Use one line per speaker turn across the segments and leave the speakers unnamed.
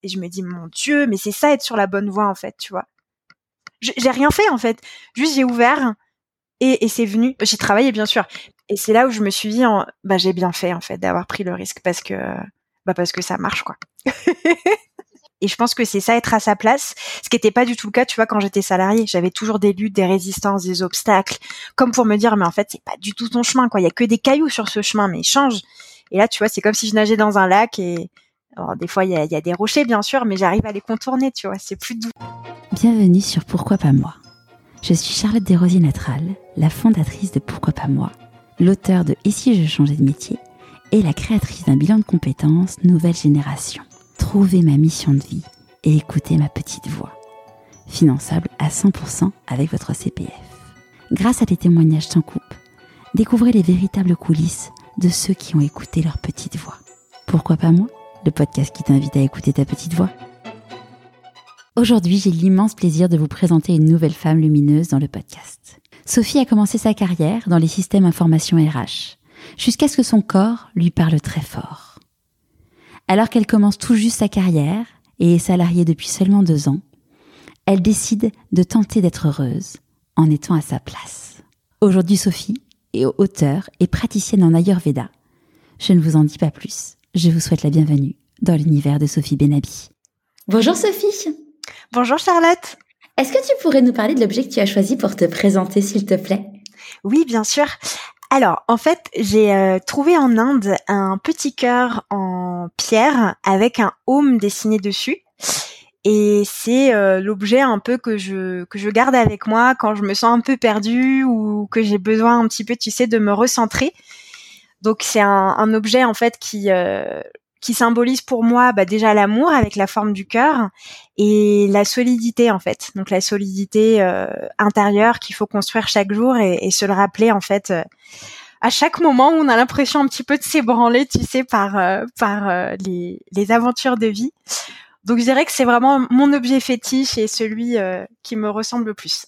Et je me dis, mon Dieu, mais c'est ça être sur la bonne voie, en fait, tu vois. J'ai rien fait, en fait. Juste, j'ai ouvert et c'est venu. J'ai travaillé, bien sûr. Et c'est là où je me suis dit, j'ai bien fait, en fait, d'avoir pris le risque parce que ça marche, quoi. Et je pense que c'est ça, être à sa place, ce qui n'était pas du tout le cas, tu vois, quand j'étais salariée. J'avais toujours des luttes, des résistances, des obstacles, comme pour me dire, mais en fait, c'est pas du tout ton chemin, quoi. Il y a que des cailloux sur ce chemin, mais change. Et là, tu vois, c'est comme si je nageais dans un lac et, alors, des fois, il y a des rochers, bien sûr, mais j'arrive à les contourner, tu vois, c'est plus doux.
Bienvenue sur Pourquoi pas moi. Je suis Charlotte Desrosiers-Natral, la fondatrice de Pourquoi pas moi, l'auteure de Et si je changeais de métier et la créatrice d'un bilan de compétences nouvelle génération. Trouvez ma mission de vie et écoutez ma petite voix. Finançable à 100% avec votre CPF. Grâce à des témoignages sans coupe, découvrez les véritables coulisses de ceux qui ont écouté leur petite voix. Pourquoi pas moi ? Le podcast qui t'invite à écouter ta petite voix. Aujourd'hui, j'ai l'immense plaisir de vous présenter une nouvelle femme lumineuse dans le podcast. Sophie a commencé sa carrière dans les systèmes information RH, jusqu'à ce que son corps lui parle très fort. Alors qu'elle commence tout juste sa carrière et est salariée depuis seulement 2 ans, elle décide de tenter d'être heureuse en étant à sa place. Aujourd'hui, Sophie est auteure et praticienne en Ayurveda. Je ne vous en dis pas plus. Je vous souhaite la bienvenue dans l'univers de Sophie Benabi.
Bonjour Sophie.
Bonjour Charlotte.
Est-ce que tu pourrais nous parler de l'objet que tu as choisi pour te présenter, s'il te plaît ?
Oui, bien sûr. Alors, en fait, j'ai trouvé en Inde un petit cœur en pierre avec un Om dessiné dessus. Et c'est l'objet un peu que je garde avec moi quand je me sens un peu perdue ou que j'ai besoin un petit peu, tu sais, de me recentrer. Donc, c'est un objet, en fait, qui symbolise pour moi déjà l'amour avec la forme du cœur et la solidité, en fait. Donc, la solidité intérieure qu'il faut construire chaque jour et se le rappeler, en fait, à chaque moment où on a l'impression un petit peu de s'ébranler, tu sais, par les aventures de vie. Donc, je dirais que c'est vraiment mon objet fétiche et celui qui me ressemble le plus.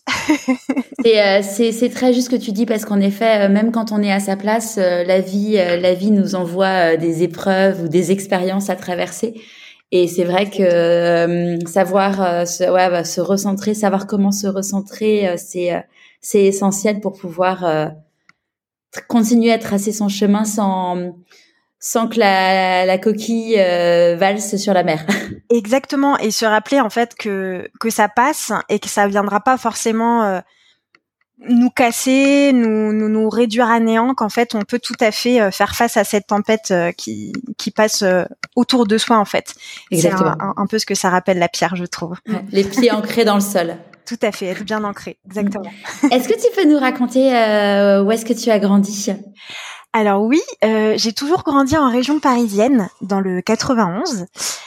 C'est très juste ce que tu dis parce qu'en effet, même quand on est à sa place, la vie nous envoie des épreuves ou des expériences à traverser. Et c'est vrai que savoir se recentrer, savoir comment se recentrer, c'est essentiel pour pouvoir continuer à tracer son chemin sans que la coquille valse sur la mer.
Exactement, et se rappeler en fait que ça passe et que ça viendra pas forcément nous casser, nous réduire à néant, qu'en fait on peut tout à fait faire face à cette tempête qui passe autour de soi en fait.
Exactement.
C'est un peu ce que ça rappelle la pierre, je trouve.
Ouais, les pieds ancrés dans le sol.
Tout à fait, être bien ancré, exactement.
Est-ce que tu peux nous raconter où est-ce que tu as grandi ?
Alors oui, j'ai toujours grandi en région parisienne, dans le 91.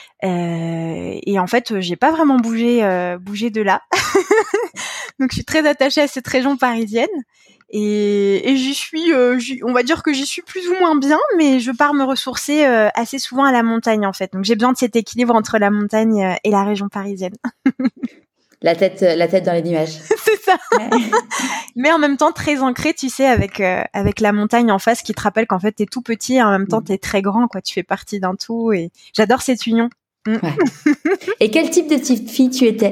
Et en fait, j'ai pas vraiment bougé de là. Donc, je suis très attachée à cette région parisienne. Et j'y suis, on va dire que j'y suis plus ou moins bien, mais je pars me ressourcer assez souvent à la montagne, en fait. Donc, j'ai besoin de cet équilibre entre la montagne et la région parisienne.
La tête dans les nuages.
C'est ça. Ouais. Mais en même temps très ancré, tu sais, avec la montagne en face qui te rappelle qu'en fait t'es tout petit et en même temps t'es très grand, quoi. Tu fais partie d'un tout et j'adore cette union.
Ouais. Et quel type de petite fille tu étais ?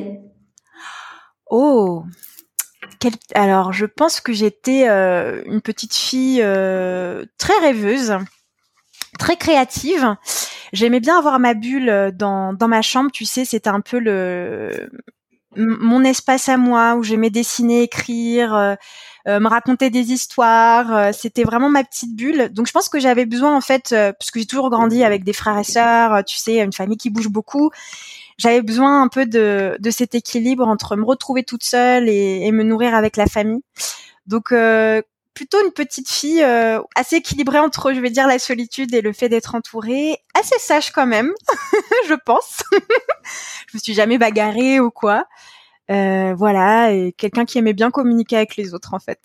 Oh, alors je pense que j'étais une petite fille très rêveuse, très créative. J'aimais bien avoir ma bulle dans ma chambre, tu sais, c'était un peu mon espace à moi où j'aimais dessiner, écrire, me raconter des histoires. C'était vraiment ma petite bulle. Donc je pense que j'avais besoin en fait, parce que j'ai toujours grandi avec des frères et sœurs, tu sais, une famille qui bouge beaucoup. J'avais besoin un peu de cet équilibre entre me retrouver toute seule et me nourrir avec la famille. Donc plutôt une petite fille assez équilibrée entre, je vais dire, la solitude et le fait d'être entourée, assez sage quand même, je pense. Je me suis jamais bagarrée ou quoi. Voilà, et quelqu'un qui aimait bien communiquer avec les autres en fait.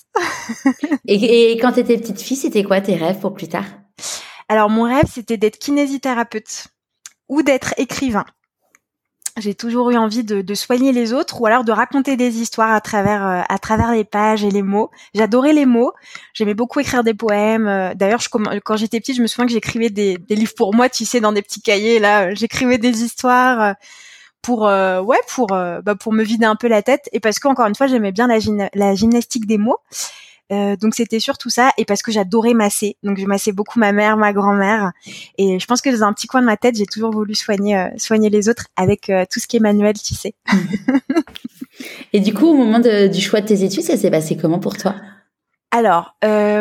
Et quand t'étais petite fille, c'était quoi tes rêves pour plus tard ?
Alors mon rêve, c'était d'être kinésithérapeute ou d'être écrivain. J'ai toujours eu envie de soigner les autres ou alors de raconter des histoires à travers les pages et les mots. J'adorais les mots. J'aimais beaucoup écrire des poèmes. D'ailleurs, quand j'étais petite, je me souviens que j'écrivais des livres pour moi, tu sais, dans des petits cahiers. Là, j'écrivais des histoires pour me vider un peu la tête et parce que encore une fois, j'aimais bien la gymnastique des mots. Donc c'était surtout ça et parce que j'adorais masser. Donc je massais beaucoup ma mère, ma grand-mère et je pense que dans un petit coin de ma tête, j'ai toujours voulu soigner les autres avec tout ce qui est manuel, tu sais.
Et du coup, au moment du choix de tes études, ça s'est passé comment pour toi?
Alors,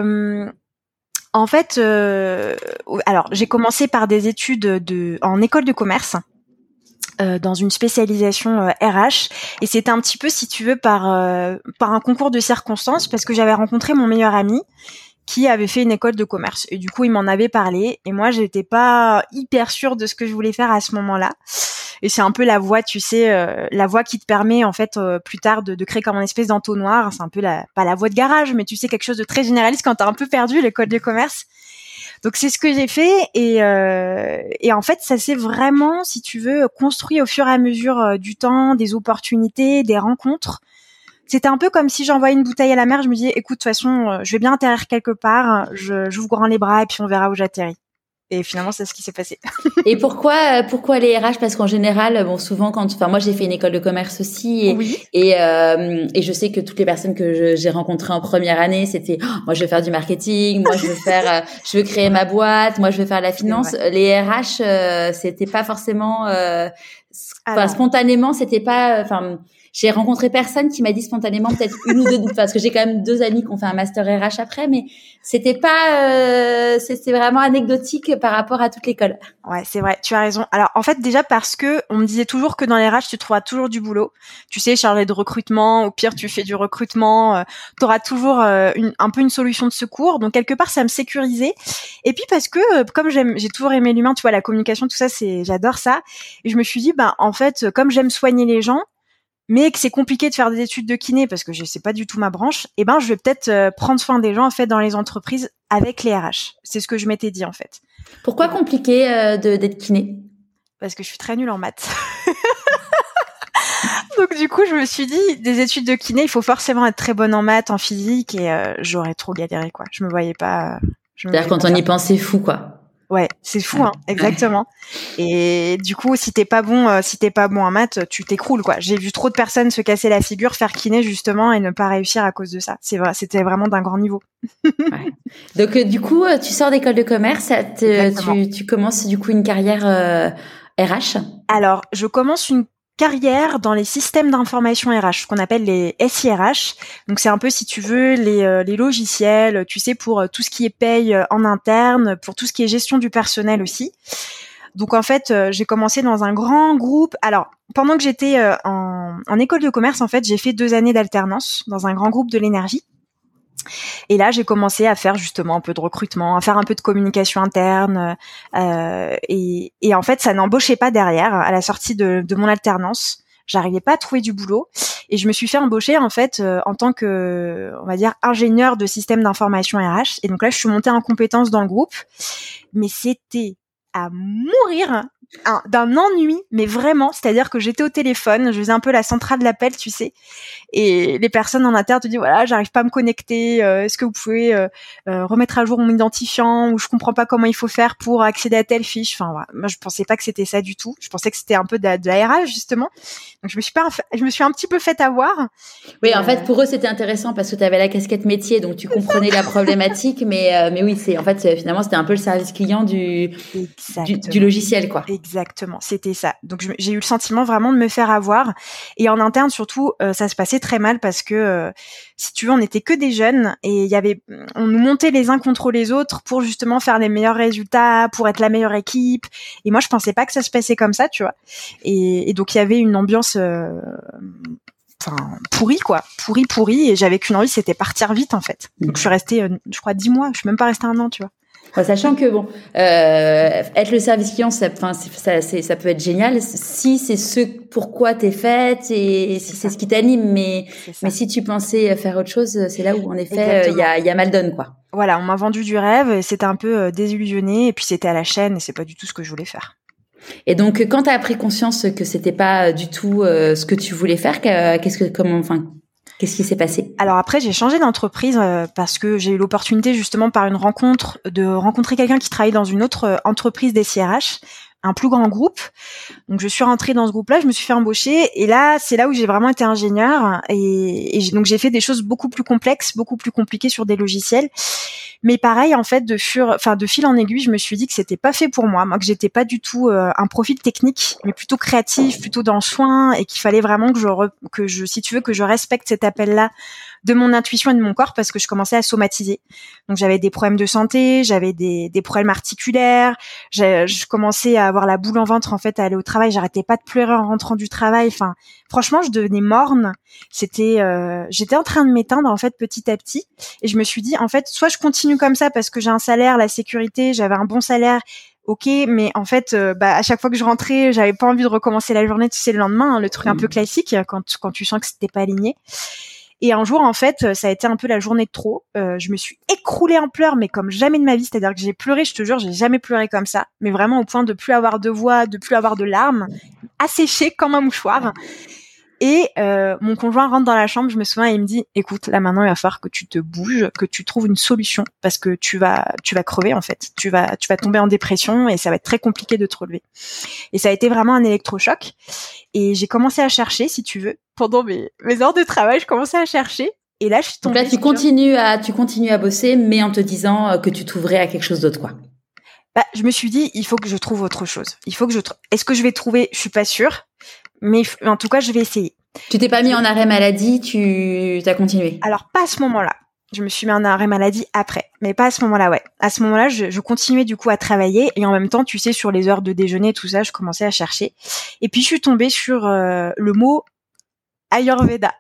en fait, j'ai commencé par des études en école de commerce. Dans une spécialisation RH et c'était un petit peu, si tu veux, par un concours de circonstances parce que j'avais rencontré mon meilleur ami qui avait fait une école de commerce et du coup il m'en avait parlé et moi j'étais pas hyper sûre de ce que je voulais faire à ce moment-là et c'est un peu la voie, tu sais, la voie qui te permet en fait plus tard de créer comme une espèce d'entonnoir. C'est un peu pas la voie de garage mais tu sais, quelque chose de très généraliste quand t'as un peu perdu l'école de commerce. Donc c'est ce que j'ai fait et en fait ça s'est vraiment, si tu veux, construit au fur et à mesure du temps, des opportunités, des rencontres. C'était un peu comme si j'envoyais une bouteille à la mer, je me disais écoute, de toute façon, je vais bien atterrir quelque part, j'ouvre grand les bras et puis on verra où j'atterris. Et finalement, c'est ce qui s'est passé.
Et pourquoi les RH? Parce qu'en général, bon, souvent moi j'ai fait une école de commerce aussi,
oui.
et je sais que toutes les personnes que j'ai rencontrées en première année, c'était moi je veux faire du marketing, moi je veux créer ma boîte, moi je veux faire la finance. Les RH, c'était pas forcément, spontanément, c'était pas, j'ai rencontré personne qui m'a dit spontanément, peut-être une ou deux, parce que j'ai quand même 2 amis qui ont fait un master RH après, mais c'était pas, c'était vraiment anecdotique par rapport à toute l'école.
Ouais, c'est vrai, tu as raison. Alors, en fait, déjà parce que on me disait toujours que dans les RH, tu trouveras toujours du boulot. Tu sais, chargé de recrutement, au pire, tu fais du recrutement, tu auras toujours un peu une solution de secours. Donc, quelque part, ça me sécurisait. Et puis, parce que, comme j'ai toujours aimé l'humain, tu vois, la communication, tout ça, j'adore ça. Et je me suis dit, en fait, comme j'aime soigner les gens, mais que c'est compliqué de faire des études de kiné parce que je sais pas du tout ma branche, je vais peut-être prendre soin des gens en fait dans les entreprises avec les RH. C'est ce que je m'étais dit en fait.
Pourquoi compliqué d'être kiné?
Parce que je suis très nulle en maths. Donc du coup, je me suis dit des études de kiné, il faut forcément être très bonne en maths, en physique et j'aurais trop galéré quoi. Je me voyais pas.
C'est-à-dire quand on y pense, c'est fou quoi.
Ouais, c'est fou, hein, exactement. Et du coup, si t'es pas bon en maths, tu t'écroules, quoi. J'ai vu trop de personnes se casser la figure, faire kiné, justement, et ne pas réussir à cause de ça. C'est vrai, c'était vraiment d'un grand niveau.
Ouais. Donc, du coup, tu sors d'école de commerce, tu commences, du coup, une carrière, RH?
Alors, je commence une carrière dans les systèmes d'information RH, ce qu'on appelle les SIRH. Donc c'est un peu, si tu veux, les logiciels, tu sais, pour tout ce qui est paye en interne, pour tout ce qui est gestion du personnel aussi. Donc en fait, j'ai commencé dans un grand groupe. Alors, pendant que j'étais en école de commerce, en fait, j'ai fait 2 années d'alternance dans un grand groupe de l'énergie. Et là, j'ai commencé à faire justement un peu de recrutement, à faire un peu de communication interne. Et en fait, ça n'embauchait pas derrière. À la sortie de mon alternance, j'arrivais pas à trouver du boulot. Et je me suis fait embaucher en fait en tant que, on va dire, ingénieur de système d'information RH. Et donc là, je suis montée en compétence dans le groupe. Mais c'était à mourir d'un ennui, mais vraiment, c'est-à-dire que j'étais au téléphone, je faisais un peu la centrale d'appel, tu sais, et les personnes en interne te disent voilà, j'arrive pas à me connecter, est-ce que vous pouvez remettre à jour mon identifiant, ou je comprends pas comment il faut faire pour accéder à telle fiche. Enfin voilà. Moi je pensais pas que c'était ça du tout, je pensais que c'était un peu de la RH justement, donc je me suis un petit peu fait avoir.
Oui, en fait pour eux c'était intéressant parce que tu avais la casquette métier, donc tu comprenais la problématique, mais oui, finalement c'était un peu le service client du logiciel quoi.
Exactement, c'était ça. Donc j'ai eu le sentiment vraiment de me faire avoir. Et en interne surtout, ça se passait très mal parce que si tu veux, on n'était que des jeunes et on nous montait les uns contre les autres pour justement faire les meilleurs résultats, pour être la meilleure équipe. Et moi, je pensais pas que ça se passait comme ça, tu vois. Et donc il y avait une ambiance pourrie quoi, pourrie. Et j'avais qu'une envie, c'était partir vite en fait. Donc je suis restée, je crois 10 mois. Je suis même pas restée 1 an, tu vois.
Sachant que être le service client, ça peut être génial si c'est ce pourquoi t'es faite et si c'est ce qui t'anime. Mais si tu pensais faire autre chose, c'est là où en effet il y a mal donne quoi.
Voilà, on m'a vendu du rêve et c'était un peu désillusionné et puis c'était à la chaîne et c'est pas du tout ce que je voulais faire.
Et donc, quand tu as pris conscience que c'était pas du tout ce que tu voulais faire, qu'est-ce qui s'est passé?
Alors après, j'ai changé d'entreprise parce que j'ai eu l'opportunité justement par une rencontre de rencontrer quelqu'un qui travaillait dans une autre entreprise des CRH, un plus grand groupe. Donc je suis rentrée dans ce groupe-là, je me suis fait embaucher et là, c'est là où j'ai vraiment été ingénieure donc j'ai fait des choses beaucoup plus complexes, beaucoup plus compliquées sur des logiciels. Mais pareil, en fait, de fil en aiguille, je me suis dit que c'était pas fait pour moi que j'étais pas du tout un profil technique, mais plutôt créatif, plutôt dans le soin, et qu'il fallait vraiment que je respecte cet appel-là de mon intuition et de mon corps, parce que je commençais à somatiser. Donc j'avais des problèmes de santé, j'avais des problèmes articulaires, je commençais à avoir la boule en ventre en fait à aller au travail, j'arrêtais pas de pleurer en rentrant du travail. Enfin, franchement, je devenais morne. J'étais en train de m'éteindre en fait petit à petit, et je me suis dit en fait, soit je continue comme ça parce que j'ai un salaire, la sécurité, j'avais un bon salaire. Ok, mais en fait, à chaque fois que je rentrais, j'avais pas envie de recommencer la journée, tu sais, le lendemain, hein, le truc un peu classique quand tu sens que c'était pas aligné. Et un jour, en fait, ça a été un peu la journée de trop. Je me suis écroulée en pleurs, mais comme jamais de ma vie. C'est-à-dire que j'ai pleuré, je te jure, j'ai jamais pleuré comme ça. Mais vraiment au point de plus avoir de voix, de plus avoir de larmes, asséchée comme un mouchoir. Et mon conjoint rentre dans la chambre, je me souviens, et il me dit, écoute, là maintenant, il va falloir que tu te bouges, que tu trouves une solution, parce que tu vas crever en fait. Tu vas tomber en dépression et ça va être très compliqué de te relever. Et ça a été vraiment un électrochoc. Et j'ai commencé à chercher, si tu veux, pendant mes heures de travail, je commençais à chercher. Et là, je suis tombée.
Donc là, tu continues à bosser, mais en te disant que tu t'ouvrais à quelque chose d'autre, quoi.
Je me suis dit, il faut que je trouve autre chose. Est-ce que je vais trouver? Je suis pas sûre. Mais en tout cas, je vais essayer.
Tu t'es pas mis en arrêt maladie, tu as continué?
Alors, pas à ce moment-là. Je me suis mis en arrêt maladie après. Mais pas à ce moment-là, ouais. À ce moment-là, je continuais du coup à travailler. Et en même temps, tu sais, sur les heures de déjeuner, tout ça, je commençais à chercher. Et puis, je suis tombée sur le mot Ayurveda.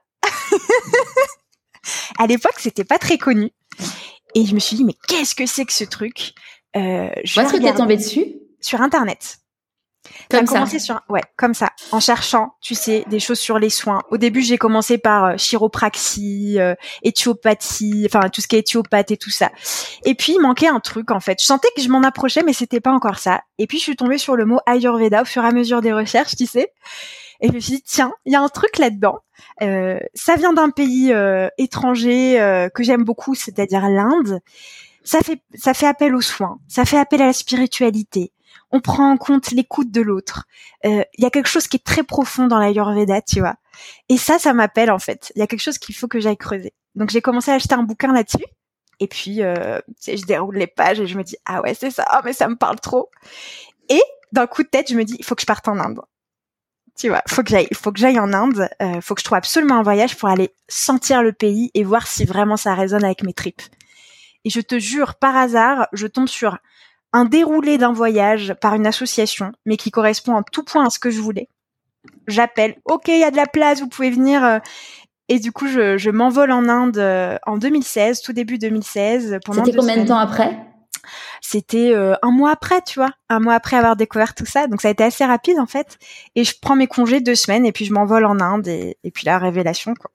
À l'époque, c'était pas très connu. Et je me suis dit, mais qu'est-ce que c'est que ce truc?
Où est-ce que t'es tombée dessus?
Sur Internet.
Comme ça.
Comme ça, en cherchant, tu sais, des choses sur les soins. Au début, j'ai commencé par chiropraxie, éthiopathie, enfin tout ce qui est éthiopathe et tout ça. Et puis il manquait un truc en fait. Je sentais que je m'en approchais, mais c'était pas encore ça. Et puis je suis tombée sur le mot Ayurveda au fur et à mesure des recherches, tu sais. Et je me suis dit tiens, il y a un truc là-dedans. Ça vient d'un pays étranger que j'aime beaucoup, c'est-à-dire l'Inde. Ça fait appel aux soins, ça fait appel à la spiritualité. On prend en compte l'écoute de l'autre. Il y a quelque chose qui est très profond dans l'Ayurveda, tu vois. Et ça m'appelle en fait. Il y a quelque chose qu'il faut que j'aille creuser. Donc j'ai commencé à acheter un bouquin là-dessus. Et puis, je déroule les pages et je me dis ah ouais c'est ça, mais ça me parle trop. Et d'un coup de tête, je me dis il faut que je parte en Inde. Tu vois, faut que j'aille en Inde. Faut que je trouve absolument un voyage pour aller sentir le pays et voir si vraiment ça résonne avec mes tripes. Et je te jure, par hasard, je tombe sur un déroulé d'un voyage par une association, mais qui correspond en tout point à ce que je voulais. J'appelle, ok, il y a de la place, vous pouvez venir. Et du coup, je m'envole en Inde en 2016, tout début 2016.
C'était combien de temps après?
C'était un mois après, tu vois, un mois après avoir découvert tout ça. Donc ça a été assez rapide en fait. Et je prends mes congés 2 semaines et puis je m'envole en Inde et puis la révélation quoi.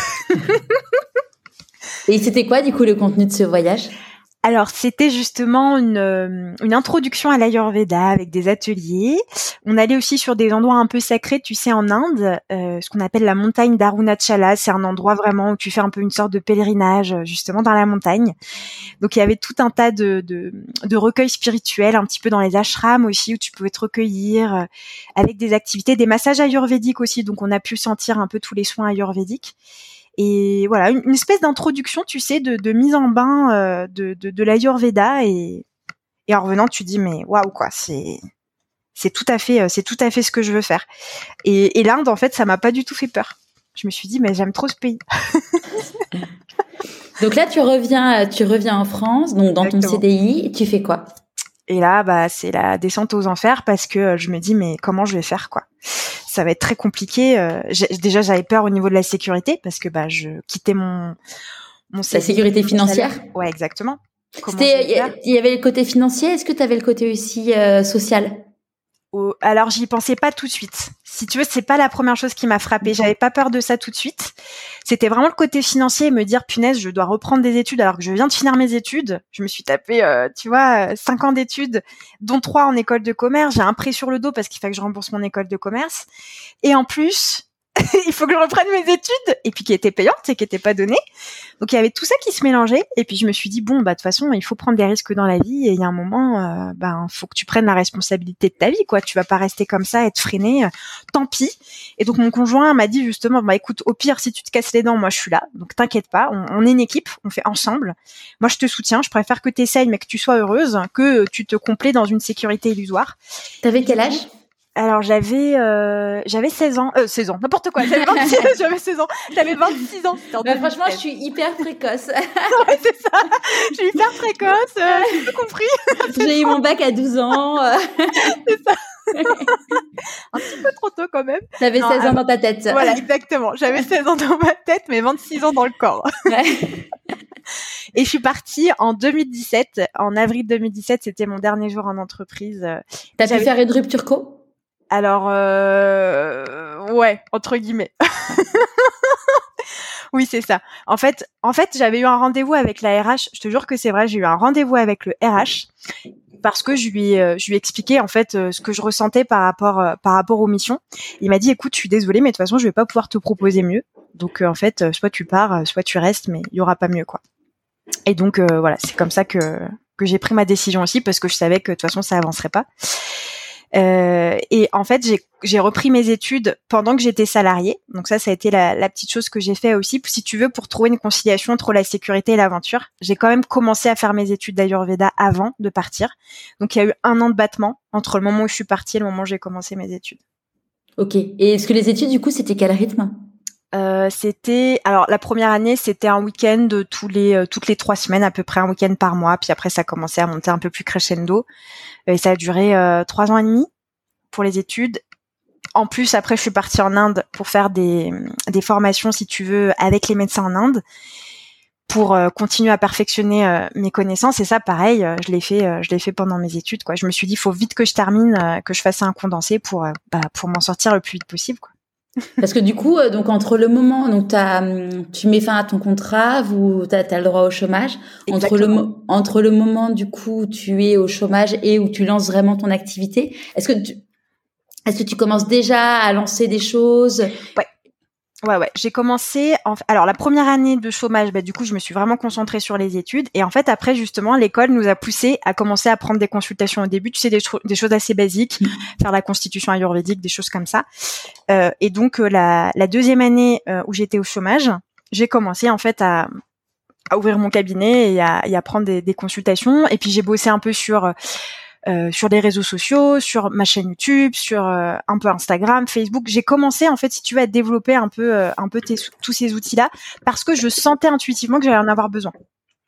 Et c'était quoi du coup le contenu de ce voyage?
Alors, c'était justement une introduction à l'Ayurveda avec des ateliers. On allait aussi sur des endroits un peu sacrés, tu sais, en Inde, ce qu'on appelle la montagne d'Arunachala. C'est un endroit vraiment où tu fais un peu une sorte de pèlerinage, justement, dans la montagne. Donc, il y avait tout un tas de recueils spirituels, un petit peu dans les ashrams aussi, où tu pouvais te recueillir, avec des activités, des massages ayurvédiques aussi. Donc, on a pu sentir un peu tous les soins ayurvédiques. Et voilà, une espèce d'introduction, tu sais, de mise en bain de l'Ayurveda et en revenant, tu dis mais waouh quoi, c'est tout à fait ce que je veux faire. Et l'Inde en fait, ça m'a pas du tout fait peur. Je me suis dit mais j'aime trop ce pays.
Donc là tu reviens en France, donc dans ton CDI, tu fais quoi?
Et là c'est la descente aux enfers parce que je me dis mais comment je vais faire quoi? Ça va être très compliqué. Déjà, j'avais peur au niveau de la sécurité parce que je quittais mon
la sécurité financière.
Ouais, exactement.
Il y avait le côté financier. Est-ce que tu avais le côté aussi social?
Alors, j'y pensais pas tout de suite. Si tu veux, c'est pas la première chose qui m'a frappée. J'avais pas peur de ça tout de suite. C'était vraiment le côté financier, me dire, punaise, je dois reprendre des études alors que je viens de finir mes études. Je me suis tapé, 5 ans d'études, dont 3 en école de commerce. J'ai un prêt sur le dos parce qu'il faut que je rembourse mon école de commerce. Et en plus, il faut que je reprenne mes études, et puis qui étaient payantes et qui étaient pas données. Donc il y avait tout ça qui se mélangeait, et puis je me suis dit bon bah de toute façon il faut prendre des risques dans la vie, et il y a un moment faut que tu prennes la responsabilité de ta vie, quoi. Tu vas pas rester comme ça, être freiné, tant pis. Et donc mon conjoint m'a dit justement bah écoute, au pire si tu te casses les dents, moi je suis là, donc t'inquiète pas, on est une équipe, on fait ensemble. Moi je te soutiens, je préfère que t'essayes mais que tu sois heureuse que tu te complais dans une sécurité illusoire.
T'avais quel âge?
Alors j'avais 16 ans, n'importe quoi, j'avais 16 ans, j'avais 26 ans.
Franchement, je suis hyper précoce.
Ouais, c'est ça. Je suis hyper précoce, j'ai tout compris.
J'ai eu mon bac à 12 ans.
C'est ça. Un petit peu trop tôt quand même.
T'avais 16 ans dans ta tête.
Voilà, exactement. J'avais 16 ans dans ma tête, mais 26 ans dans le corps.
Ouais.
Et je suis partie en 2017. En avril 2017, c'était mon dernier jour en entreprise.
T'as pu faire une rupture co?
Alors, ouais, entre guillemets. Oui, c'est ça. En fait, j'avais eu un rendez-vous avec la RH. Je te jure que c'est vrai, j'ai eu un rendez-vous avec le RH parce que je lui ai expliqué en fait ce que je ressentais par rapport aux missions. Il m'a dit écoute, je suis désolée, mais de toute façon, je vais pas pouvoir te proposer mieux. Donc en fait, soit tu pars, soit tu restes, mais il y aura pas mieux, quoi. Et donc voilà, c'est comme ça que j'ai pris ma décision aussi, parce que je savais que de toute façon ça avancerait pas. Et en fait, j'ai repris mes études pendant que j'étais salariée. Donc ça a été la petite chose que j'ai fait aussi, si tu veux, pour trouver une conciliation entre la sécurité et l'aventure. J'ai quand même commencé à faire mes études d'Ayurveda avant de partir. Donc il y a eu 1 an de battement entre le moment où je suis partie et le moment où j'ai commencé mes études.
Ok. Et est-ce que les études, du coup, c'était quel rythme?
Alors la première année, c'était un week-end toutes les 3 semaines, à peu près un week-end par mois. Puis après, ça commençait à monter un peu plus crescendo. Et ça a duré 3 ans et demi pour les études. En plus, après, je suis partie en Inde pour faire des formations, si tu veux, avec les médecins en Inde, pour continuer à perfectionner mes connaissances. Et ça, pareil, je l'ai fait pendant mes études, quoi. Je me suis dit, il faut vite que je termine, que je fasse un condensé pour m'en sortir le plus vite possible, quoi.
Parce que du coup, donc entre le moment, donc tu mets fin à ton contrat, t'as le droit au chômage. Entre le moment du coup où tu es au chômage et où tu lances vraiment ton activité, est-ce que tu commences déjà à lancer des choses?
Ouais. J'ai commencé. Alors la première année de chômage, du coup, je me suis vraiment concentrée sur les études. Et en fait, après, justement, l'école nous a poussé à commencer à prendre des consultations au début. Tu sais, des choses assez basiques, faire la constitution ayurvédique, des choses comme ça. Et donc la deuxième année où j'étais au chômage, j'ai commencé en fait à ouvrir mon cabinet et à prendre des consultations. Et puis j'ai bossé un peu sur les réseaux sociaux, sur ma chaîne YouTube, sur un peu Instagram, Facebook. J'ai commencé en fait, si tu veux, à développer un peu tous ces outils-là, parce que je sentais intuitivement que j'allais en avoir besoin.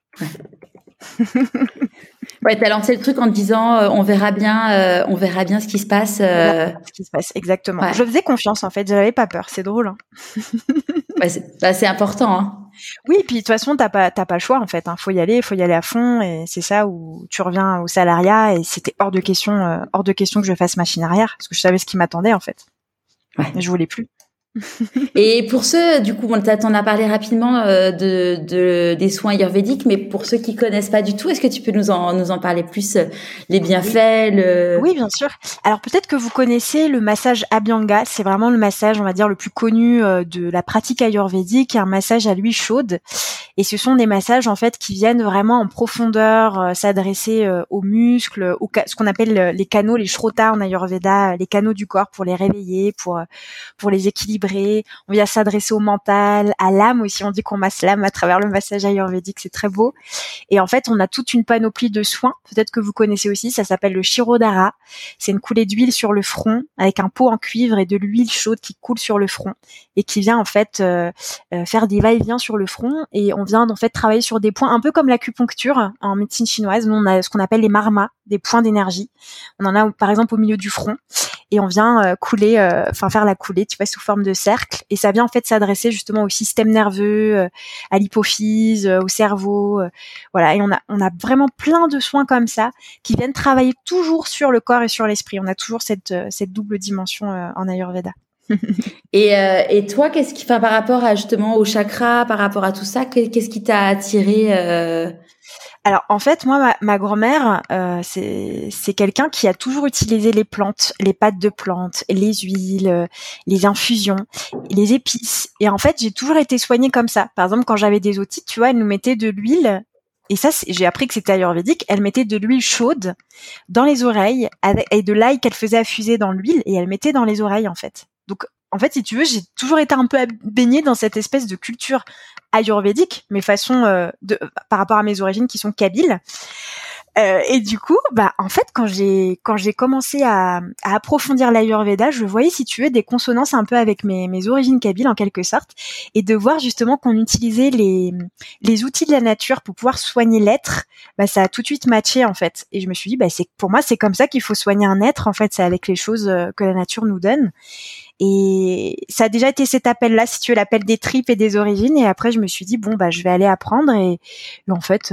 Ouais, t'as lancé le truc en te disant on verra bien ce qui se passe.
Ce qui se passe, exactement. Ouais. Je faisais confiance en fait, j'avais pas peur. C'est drôle. Hein.
Ouais, c'est important. Hein.
Oui, puis de toute façon, t'as pas le choix en fait. Faut y aller à fond, et c'est ça où tu reviens au salariat. Et c'était hors de question que je fasse machine arrière, parce que je savais ce qui m'attendait en fait. Ouais. Mais je voulais plus.
Et pour ceux, du coup, t'en as parlé rapidement des soins ayurvédiques, mais pour ceux qui connaissent pas du tout, est-ce que tu peux nous en parler plus, les bienfaits,
Oui, bien sûr. Alors peut-être que vous connaissez le massage Abhyanga, c'est vraiment le massage, on va dire, le plus connu de la pratique ayurvédique, un massage à l'huile chaude. Et ce sont des massages en fait qui viennent vraiment en profondeur s'adresser aux muscles, ce qu'on appelle les canaux, les shrotas en Ayurveda, les canaux du corps, pour les réveiller, pour les équilibrer. On vient s'adresser au mental, à l'âme aussi. On dit qu'on masse l'âme à travers le massage ayurvédique, c'est très beau. Et en fait, on a toute une panoplie de soins. Peut-être que vous connaissez aussi, ça s'appelle le Shirodhara. C'est une coulée d'huile sur le front avec un pot en cuivre et de l'huile chaude qui coule sur le front et qui vient en fait faire des va-et-vient sur le front. Et on vient en fait travailler sur des points un peu comme l'acupuncture en médecine chinoise. Nous, on a ce qu'on appelle les marmas, des points d'énergie. On en a par exemple au milieu du front. et on vient couler, faire la coulée, tu vois, sous forme de cercle. Et ça vient en fait s'adresser justement au système nerveux, à l'hypophyse, au cerveau, voilà. Et on a vraiment plein de soins comme ça qui viennent travailler toujours sur le corps et sur l'esprit. On a toujours cette double dimension en Ayurveda.
Et toi, par rapport à justement au chakra, par rapport à tout ça, qu'est-ce qui t'a attiré
Alors en fait, moi, ma grand-mère, c'est quelqu'un qui a toujours utilisé les plantes, les pâtes de plantes, les huiles, les infusions, les épices. Et en fait, j'ai toujours été soignée comme ça. Par exemple, quand j'avais des otites, tu vois, elle nous mettait de l'huile. Et ça, j'ai appris que c'était ayurvédique. Elle mettait de l'huile chaude dans les oreilles et de l'ail qu'elle faisait affuser dans l'huile et elle mettait dans les oreilles en fait. Donc en fait, si tu veux, j'ai toujours été un peu baignée dans cette espèce de culture ayurvédique, mais par rapport à mes origines qui sont kabyles. Et du coup, en fait, quand j'ai commencé à approfondir l'Ayurveda, je voyais, si tu veux, des consonances un peu avec mes origines kabyles en quelque sorte, et de voir justement qu'on utilisait les outils de la nature pour pouvoir soigner l'être, ça a tout de suite matché en fait. Et je me suis dit, pour moi, c'est comme ça qu'il faut soigner un être. En fait, c'est avec les choses que la nature nous donne. Et ça a déjà été cet appel-là, si tu veux, l'appel des tripes et des origines. Et après, je me suis dit, je vais aller apprendre. Et en fait,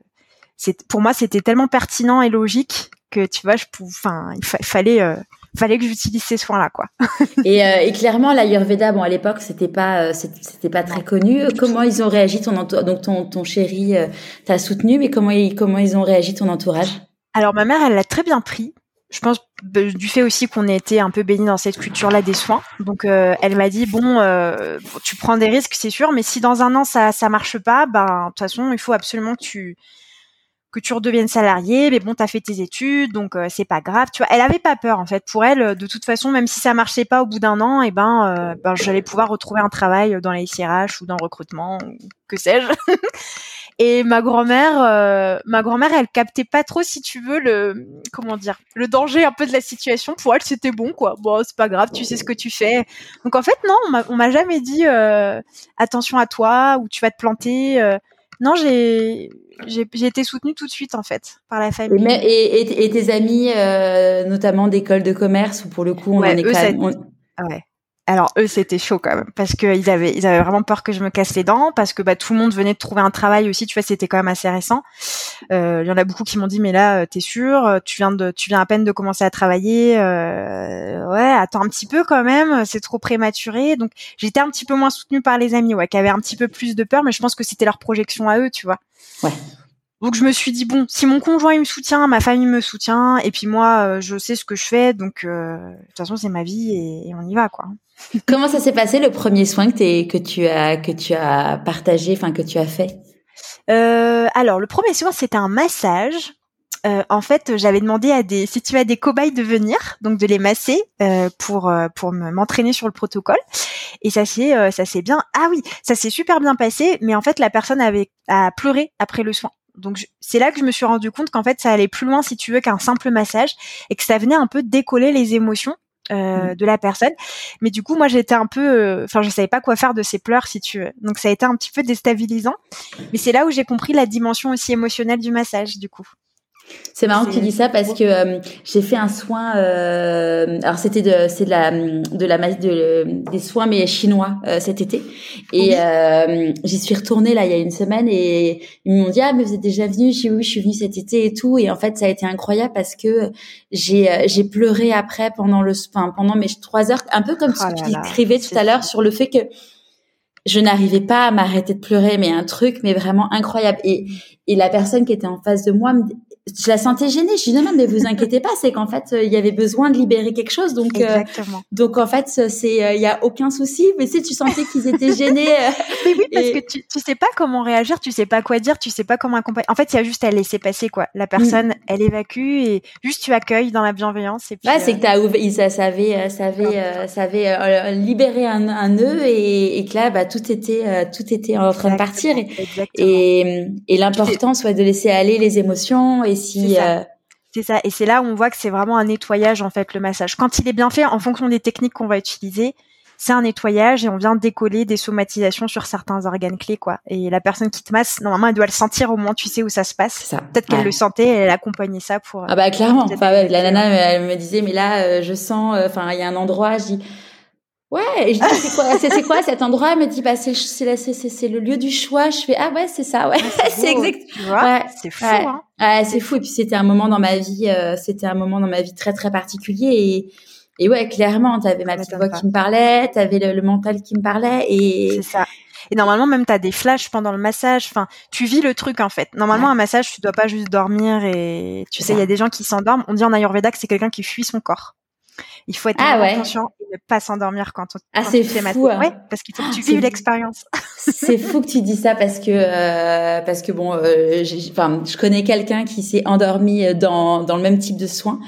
pour moi, c'était tellement pertinent et logique que, tu vois, il fallait que j'utilise ces soins-là, quoi.
Et clairement, l'Ayurveda, à l'époque, c'était pas très connu. Comment ils ont réagi donc ton chéri t'a soutenu, mais comment ils ont réagi ton entourage?
Alors, ma mère, elle l'a très bien pris. Je pense du fait aussi qu'on a été un peu béni dans cette culture-là des soins. Donc, elle m'a dit tu prends des risques, c'est sûr, mais si dans un an ça marche pas, de toute façon, il faut absolument que tu redeviennes salarié. Mais bon, t'as fait tes études, donc c'est pas grave. Tu vois, elle avait pas peur en fait. Pour elle, de toute façon, même si ça marchait pas au bout d'un an, j'allais pouvoir retrouver un travail dans les SIRH ou dans le recrutement, ou que sais-je. Et ma grand-mère, elle captait pas trop, si tu veux, le danger un peu de la situation. Pour elle, c'était bon, quoi. Bon, c'est pas grave, tu sais ce que tu fais. Donc en fait, non, on m'a jamais dit attention à toi ou tu vas te planter. Non, j'ai été soutenue tout de suite en fait par la famille.
Et tes amis, notamment d'école de commerce, où pour le coup on en est quand même.
Ouais. Alors eux, c'était chaud quand même parce que ils avaient vraiment peur que je me casse les dents, parce que tout le monde venait de trouver un travail aussi. Tu vois, c'était quand même assez récent. Il y en a beaucoup qui m'ont dit, mais là, t'es sûr, tu viens à peine de commencer à travailler. Ouais, attends un petit peu quand même, c'est trop prématuré. Donc j'étais un petit peu moins soutenue par les amis, qui avaient un petit peu plus de peur, mais je pense que c'était leur projection à eux, tu vois.
Ouais.
Donc je me suis dit, bon, si mon conjoint il me soutient, ma famille me soutient, et puis moi je sais ce que je fais, donc de toute façon c'est ma vie et on y va, quoi.
Comment ça s'est passé le premier soin que tu as partagé, que tu as fait?
Alors le premier soin, c'était un massage. En fait, j'avais demandé à des cobayes de venir, donc de les masser pour m'entraîner sur le protocole. Et ça s'est bien. Ah oui, ça s'est super bien passé. Mais en fait, la personne a pleuré après le soin. Donc c'est là que je me suis rendu compte qu'en fait, ça allait plus loin, si tu veux, qu'un simple massage, et que ça venait un peu décoller les émotions de la personne. Mais du coup, moi, j'étais un peu, je savais pas quoi faire de ces pleurs, si tu veux. Donc ça a été un petit peu déstabilisant. Mais c'est là où j'ai compris la dimension aussi émotionnelle du massage, du coup.
C'est marrant que tu dis ça parce que j'ai fait un soin. Alors c'était des soins mais chinois cet été, et j'y suis retournée là il y a une semaine et ils m'ont dit mais vous êtes déjà venue? J'ai dit oui, je suis venue cet été et tout, et en fait ça a été incroyable parce que j'ai pleuré après pendant mes 3 heures, un peu comme ce que tu décrivais tout à l'heure sur le fait que je n'arrivais pas à m'arrêter de pleurer, mais un truc mais vraiment incroyable. Et la personne qui était en face de moi, je la sentais gênée. Je dis non, mais vous inquiétez pas, c'est qu'en fait il y avait besoin de libérer quelque chose, donc donc en fait il y a aucun souci. Mais tu sentais qu'ils étaient gênés.
Mais oui, parce que tu sais pas comment réagir, tu sais pas quoi dire, tu sais pas comment accompagner. En fait, il y a juste à laisser passer, quoi. La personne, elle évacue et juste tu accueilles dans la bienveillance. Et puis,
c'est que ça avait libéré un nœud, et que là tout était en train de partir, et l'important soit de laisser aller les émotions. Et
c'est ça. Et c'est là où on voit que c'est vraiment un nettoyage, en fait, le massage. Quand il est bien fait, en fonction des techniques qu'on va utiliser, c'est un nettoyage et on vient décoller des somatisations sur certains organes clés, quoi. Et la personne qui te masse, normalement, elle doit le sentir au moins, tu sais où ça se passe.
C'est ça.
Peut-être qu'elle le sentait, elle accompagnait ça pour.
Ah bah clairement. Enfin, ouais, la nana, elle me disait, mais là, je sens, enfin, il y a un endroit, je dis. Ouais, et je dis c'est quoi cet endroit? Elle me dit c'est le lieu du choix. Je fais ah ouais, c'est ça, ouais. C'est exact.
Tu vois,
ouais,
c'est fou
ouais,
hein.
Ouais, c'est fou et puis c'était un moment dans ma vie très très particulier et ouais, clairement, t'avais ma petite voix qui me parlait, t'avais le mental qui me parlait et
c'est ça. Et normalement même t'as des flashs pendant le massage, enfin, tu vis le truc en fait. Normalement un massage, tu dois pas juste dormir et tu sais, il y a des gens qui s'endorment, on dit en Ayurveda que c'est quelqu'un qui fuit son corps. Il faut être conscient et ne pas s'endormir quand
c'est fou.
Ouais, parce qu'il faut que tu vives l'expérience.
C'est fou que tu dis ça parce que bon, je connais quelqu'un qui s'est endormi dans le même type de soins.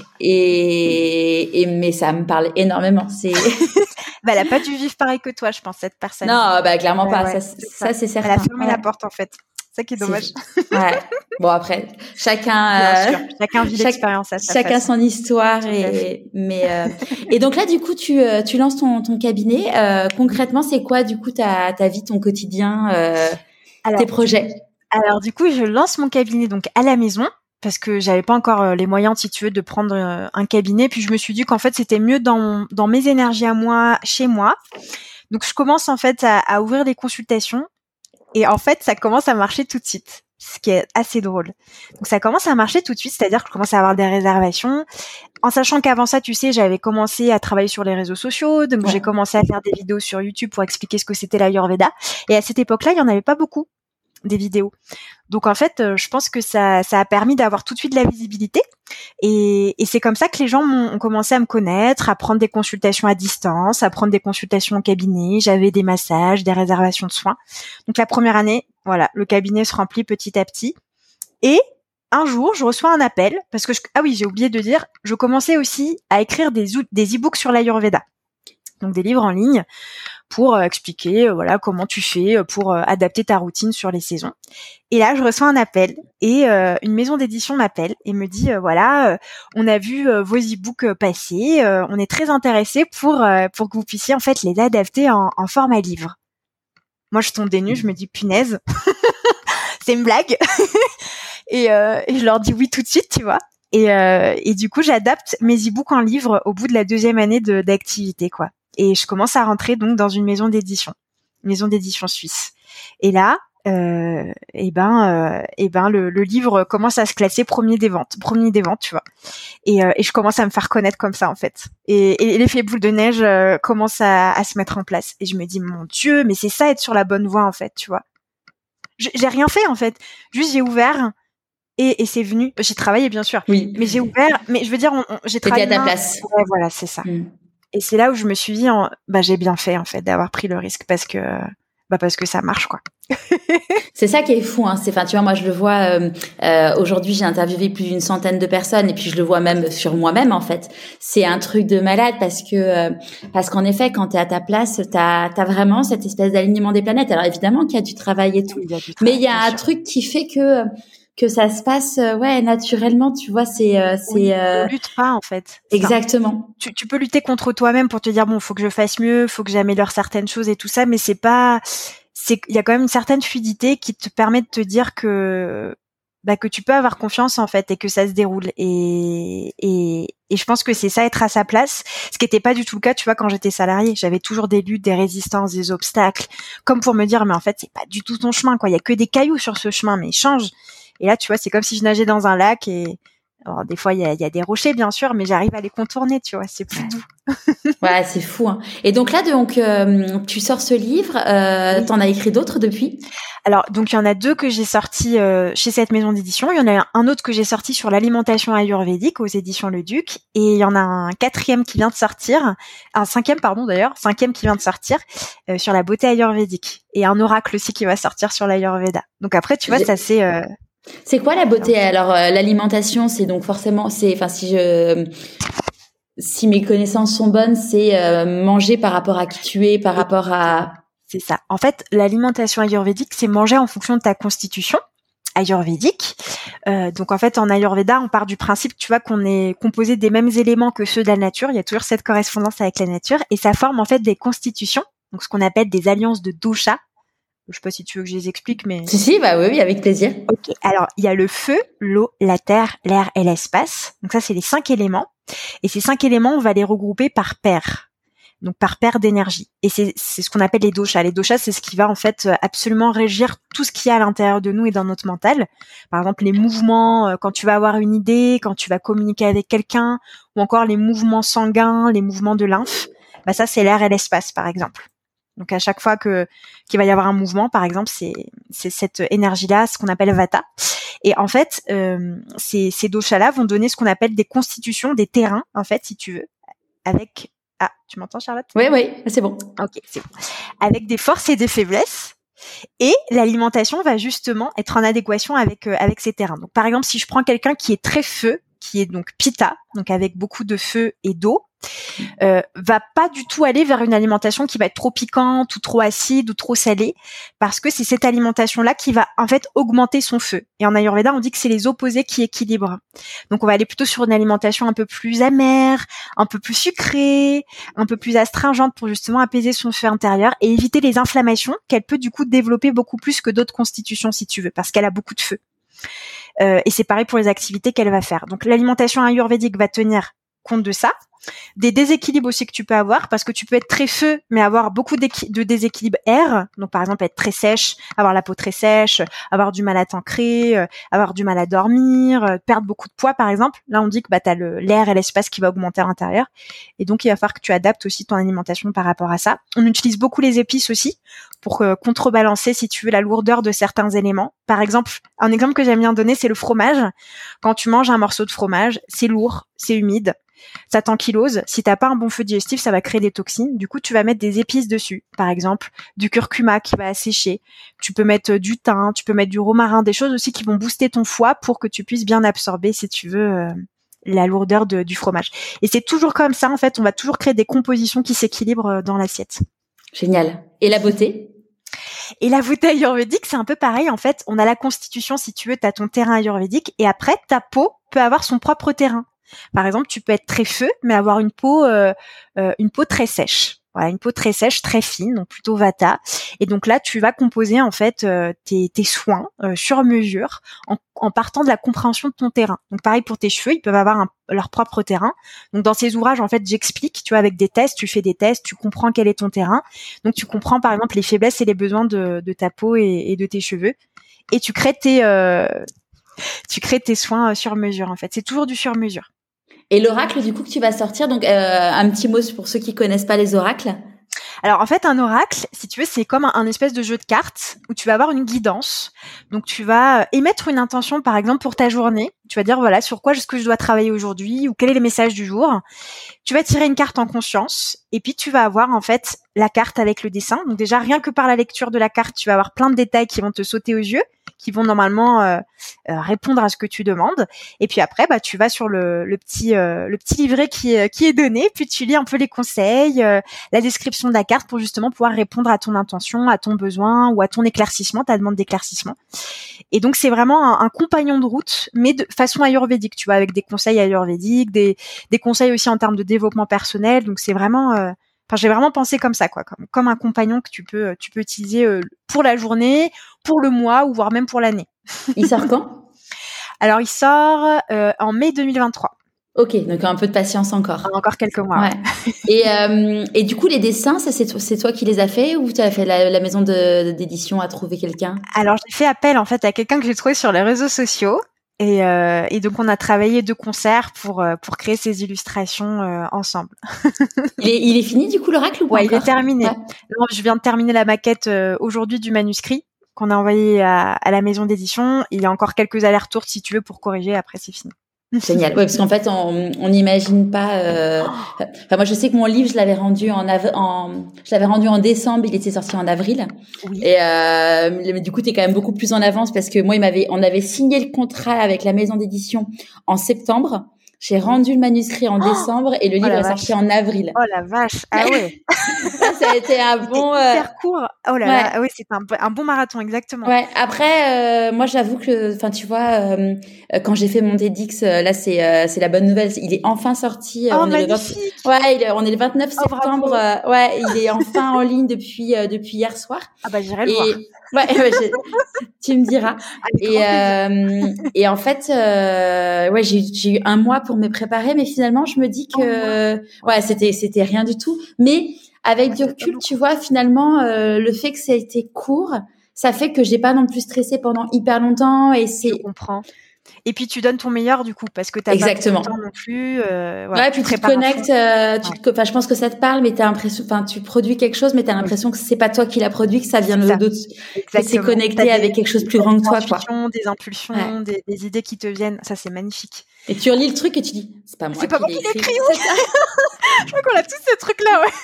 Mais ça me parle énormément. C'est
elle a pas dû vivre pareil que toi, je pense, cette personne.
Non, clairement pas. Ouais, ça c'est certain.
Elle a fermé la porte en fait. C'est ça qui est dommage.
Ouais. Bon après, chacun
vit l'expérience à sa façon.
Chacun son histoire et donc là du coup tu lances ton cabinet. Concrètement, c'est quoi du coup ta vie, ton quotidien, tes projets?
Alors du coup, je lance mon cabinet donc à la maison parce que j'avais pas encore les moyens, si tu veux, de prendre un cabinet. Puis je me suis dit qu'en fait c'était mieux dans mes énergies à moi, chez moi. Donc je commence en fait à ouvrir des consultations. Et en fait, ça commence à marcher tout de suite, ce qui est assez drôle. Donc ça commence à marcher tout de suite, c'est-à-dire que je commence à avoir des réservations, en sachant qu'avant ça, tu sais, j'avais commencé à travailler sur les réseaux sociaux, donc j'ai commencé à faire des vidéos sur YouTube pour expliquer ce que c'était l'Ayurveda. Et à cette époque-là, il y en avait pas beaucoup des vidéos. Donc en fait, je pense que ça a permis d'avoir tout de suite de la visibilité. Et c'est comme ça que les gens ont commencé à me connaître, à prendre des consultations à distance, à prendre des consultations au cabinet. J'avais des massages, des réservations de soins. Donc la première année, voilà, le cabinet se remplit petit à petit. Et un jour, je reçois un appel parce que j'ai oublié de dire, je commençais aussi à écrire des e-books sur l'Ayurveda. Donc des livres en ligne pour expliquer comment tu fais pour adapter ta routine sur les saisons. Et là, je reçois un appel et une maison d'édition m'appelle et me dit on a vu vos e-books passer, on est très intéressés pour que vous puissiez en fait les adapter en format livre. Moi, je tombe des nues, je me dis punaise, c'est une blague. et je leur dis oui tout de suite, tu vois. Et du coup, j'adapte mes e-books en livre au bout de la 2e année d'activité, quoi. Et je commence à rentrer donc dans une maison d'édition suisse. Et là, le livre commence à se classer premier des ventes, tu vois. Et je commence à me faire connaître comme ça en fait. Et l'effet boule de neige commence à se mettre en place. Et je me dis mon Dieu, mais c'est ça être sur la bonne voie en fait, tu vois. J'ai rien fait en fait, juste j'ai ouvert. Et c'est venu. J'ai travaillé bien sûr,
oui.
Mais j'ai ouvert. Mais je veux dire, j'ai travaillé.
T'étais à ta place.
Ouais, voilà, c'est ça. Et c'est là où je me suis dit, j'ai bien fait en fait d'avoir pris le risque parce que ça marche quoi.
C'est ça qui est fou, hein. Tu vois, moi je le vois. Aujourd'hui, j'ai interviewé plus d'une centaine de personnes et puis je le vois même sur moi-même en fait. C'est un truc de malade parce qu'en effet, quand t'es à ta place, t'as vraiment cette espèce d'alignement des planètes. Alors évidemment qu'il y a du travail et tout, mais il y a un truc qui fait que ça se passe naturellement, tu vois,
on lutte pas en fait.
Exactement.
Tu peux lutter contre toi-même pour te dire bon, faut que je fasse mieux, faut que j'améliore certaines choses et tout ça, mais il y a quand même une certaine fluidité qui te permet de te dire que tu peux avoir confiance en fait et que ça se déroule et je pense que c'est ça, être à sa place, ce qui était pas du tout le cas, tu vois, quand j'étais salariée. J'avais toujours des luttes, des résistances, des obstacles, comme pour me dire mais en fait c'est pas du tout ton chemin quoi, il y a que des cailloux sur ce chemin, mais change. Et là, tu vois, c'est comme si je nageais dans un lac et alors, des fois, il y a des rochers, bien sûr, mais j'arrive à les contourner, tu vois, c'est plus doux.
Ouais, c'est fou, hein. Et donc là, tu sors ce livre, oui. T'en as écrit d'autres depuis?
Alors, donc, il y en a 2 que j'ai sortis chez cette maison d'édition. Il y en a un autre que j'ai sorti sur l'alimentation ayurvédique aux éditions Le Duc. Et il y en a un 4e qui vient de sortir, un 5e, pardon, d'ailleurs, 5e qui vient de sortir sur la beauté ayurvédique. Et un oracle aussi qui va sortir sur l'Ayurveda. Donc après, tu vois, ça c'est...
C'est quoi la beauté? Alors l'alimentation, c'est donc forcément, si mes connaissances sont bonnes, c'est manger par rapport à qui tu es, par rapport à...
C'est ça. En fait, l'alimentation ayurvédique, c'est manger en fonction de ta constitution. ayurvédique. Donc en fait, en Ayurveda, on part du principe, tu vois, qu'on est composé des mêmes éléments que ceux de la nature. Il y a toujours cette correspondance avec la nature, et ça forme en fait des constitutions, donc ce qu'on appelle des alliances de dosha. Je sais pas si tu veux que je les explique, mais...
Si, bah oui, avec plaisir.
Ok, alors il y a le feu, l'eau, la terre, l'air et l'espace. Donc ça, c'est les 5 éléments. Et ces 5 éléments, on va les regrouper par paire. Donc par paire d'énergie. Et c'est ce qu'on appelle les doshas. Les doshas, c'est ce qui va en fait absolument régir tout ce qu'il y a à l'intérieur de nous et dans notre mental. Par exemple, les mouvements, quand tu vas avoir une idée, quand tu vas communiquer avec quelqu'un, ou encore les mouvements sanguins, les mouvements de lymphe. Bah ça, c'est l'air et l'espace, par exemple. Donc à chaque fois qu'il va y avoir un mouvement, par exemple, c'est cette énergie-là, ce qu'on appelle vata. Et en fait, ces doshas-là vont donner ce qu'on appelle des constitutions, des terrains, en fait, si tu veux, avec... Ah, tu m'entends, Charlotte?
Oui, c'est bon.
Ok, c'est bon. Avec des forces et des faiblesses. Et l'alimentation va justement être en adéquation avec ces terrains. Donc par exemple, si je prends quelqu'un qui est très feu, qui est donc pitta, donc avec beaucoup de feu et d'eau, va pas du tout aller vers une alimentation qui va être trop piquante ou trop acide ou trop salée, parce que c'est cette alimentation-là qui va en fait augmenter son feu. Et en Ayurveda, on dit que c'est les opposés qui équilibrent. Donc on va aller plutôt sur une alimentation un peu plus amère, un peu plus sucrée, un peu plus astringente pour justement apaiser son feu intérieur et éviter les inflammations qu'elle peut du coup développer beaucoup plus que d'autres constitutions, si tu veux, parce qu'elle a beaucoup de feu. Et c'est pareil pour les activités qu'elle va faire. Donc l'alimentation ayurvédique va tenir compte de ça. Des déséquilibres aussi que tu peux avoir, parce que tu peux être très feu mais avoir beaucoup de déséquilibre air, donc par exemple être très sèche, avoir la peau très sèche, avoir du mal à t'ancrer, avoir du mal à dormir, perdre beaucoup de poids par exemple. Là on dit que t'as l'air et l'espace qui va augmenter à l'intérieur, et donc il va falloir que tu adaptes aussi ton alimentation par rapport à ça. On utilise beaucoup les épices aussi pour contrebalancer, si tu veux, la lourdeur de certains éléments. Par exemple, un exemple que j'aime bien donner, c'est le fromage. Quand tu manges un morceau de fromage, c'est lourd, c'est humide, ça t'ankylose. Si t'as pas un bon feu digestif, ça va créer des toxines. Du coup, tu vas mettre des épices dessus. Par exemple, du curcuma qui va assécher. Tu peux mettre du thym, tu peux mettre du romarin, des choses aussi qui vont booster ton foie pour que tu puisses bien absorber, si tu veux, la lourdeur du fromage. Et c'est toujours comme ça, en fait, on va toujours créer des compositions qui s'équilibrent dans l'assiette.
Génial. Et la beauté?
Et la beauté ayurvédique, c'est un peu pareil. En fait, on a la constitution, si tu veux, t'as ton terrain ayurvédique, et après, ta peau peut avoir son propre terrain. Par exemple, tu peux être très feu, mais avoir une peau très sèche. Voilà, une peau très sèche, très fine, donc plutôt vata. Et donc là, tu vas composer en fait tes soins sur mesure en partant de la compréhension de ton terrain. Donc pareil pour tes cheveux, ils peuvent avoir leur propre terrain. Donc dans ces ouvrages, en fait, j'explique, tu vois, avec des tests, tu fais des tests, tu comprends quel est ton terrain. Donc tu comprends par exemple les faiblesses et les besoins de ta peau et de tes cheveux, et tu crées tes soins sur mesure. En fait, c'est toujours du sur mesure.
Et l'oracle, du coup, que tu vas sortir, donc un petit mot pour ceux qui connaissent pas les oracles.
Alors en fait, un oracle, si tu veux, c'est comme un espèce de jeu de cartes où tu vas avoir une guidance. Donc tu vas émettre une intention, par exemple, pour ta journée. Tu vas dire, voilà, sur quoi est-ce que je dois travailler aujourd'hui, ou quel est le message du jour. Tu vas tirer une carte en conscience, et puis tu vas avoir en fait la carte avec le dessin. Donc déjà, rien que par la lecture de la carte, tu vas avoir plein de détails qui vont te sauter aux yeux, qui vont normalement répondre à ce que tu demandes. Et puis après, tu vas sur le petit livret qui est donné, puis tu lis un peu les conseils, la description de la carte pour justement pouvoir répondre à ton intention, à ton besoin ou à ton éclaircissement, ta demande d'éclaircissement. Et donc c'est vraiment un compagnon de route, mais de façon ayurvédique, tu vois, avec des conseils ayurvédiques, des conseils aussi en termes de développement personnel. Donc c'est vraiment j'ai vraiment pensé comme ça, quoi, comme un compagnon que tu peux utiliser pour la journée, pour le mois, ou voire même pour l'année.
Il sort quand?
Alors, il sort en mai 2023.
Ok, donc un peu de patience encore.
Encore quelques mois.
Ouais. Et du coup, les dessins, ça c'est toi qui les as fait, ou tu as fait la maison d'édition a trouvé quelqu'un? Alors, j'ai fait appel en fait à quelqu'un que j'ai trouvé sur les réseaux sociaux.
Et donc on a travaillé de concert pour créer ces illustrations ensemble.
Il est fini du coup l'oracle ou pas?
Ouais, il est terminé. Ouais. Non, je viens de terminer la maquette aujourd'hui du manuscrit qu'on a envoyé à la maison d'édition. Il y a encore quelques allers-retours si tu veux pour corriger. Après c'est fini.
Génial. Ouais, parce qu'en fait, on n'imagine pas. Enfin, moi, je sais que mon livre, je l'avais rendu en décembre. Il était sorti en avril. Oui. Et mais du coup, t'es quand même beaucoup plus en avance parce que moi, on avait signé le contrat avec la maison d'édition en septembre. J'ai rendu le manuscrit en décembre et le livre est sorti en avril.
Oh la vache. Ah ouais.
ça a été un bon
hyper court. Oh là là, oui, c'est un bon marathon, exactement.
Ouais. Après, moi, j'avoue que, enfin, tu vois, quand j'ai fait mon TEDx, là, c'est la bonne nouvelle. Il est enfin sorti.
Oh,
on
magnifique.
on est le 29 septembre. Ouais, il est enfin en ligne depuis hier soir.
Ah bah j'irai le voir.
Ouais, tu me diras. Et en fait, ouais, j'ai eu un mois pour me préparer, mais finalement, je me dis que, ouais, c'était rien du tout. Mais avec du recul, tu vois, finalement, le fait que ça a été court, ça fait que j'ai pas non plus stressé pendant hyper longtemps. Et
Je comprends. Et puis tu donnes ton meilleur du coup parce que t'as pas beaucoup de temps non plus.
Ouais, puis tu te connectes. Enfin, je pense que ça te parle, mais t'as l'impression, enfin, tu produis quelque chose, mais t'as l'impression que c'est pas toi qui l'a produit, que ça vient d'autres, que c'est connecté avec quelque chose de plus grand que toi, quoi.
Des impulsions, des idées qui te viennent. Ça, c'est magnifique.
Et tu relis le truc et tu dis, c'est pas moi qui l'ai écrit.
Je crois qu'on a tous ce truc-là, ouais.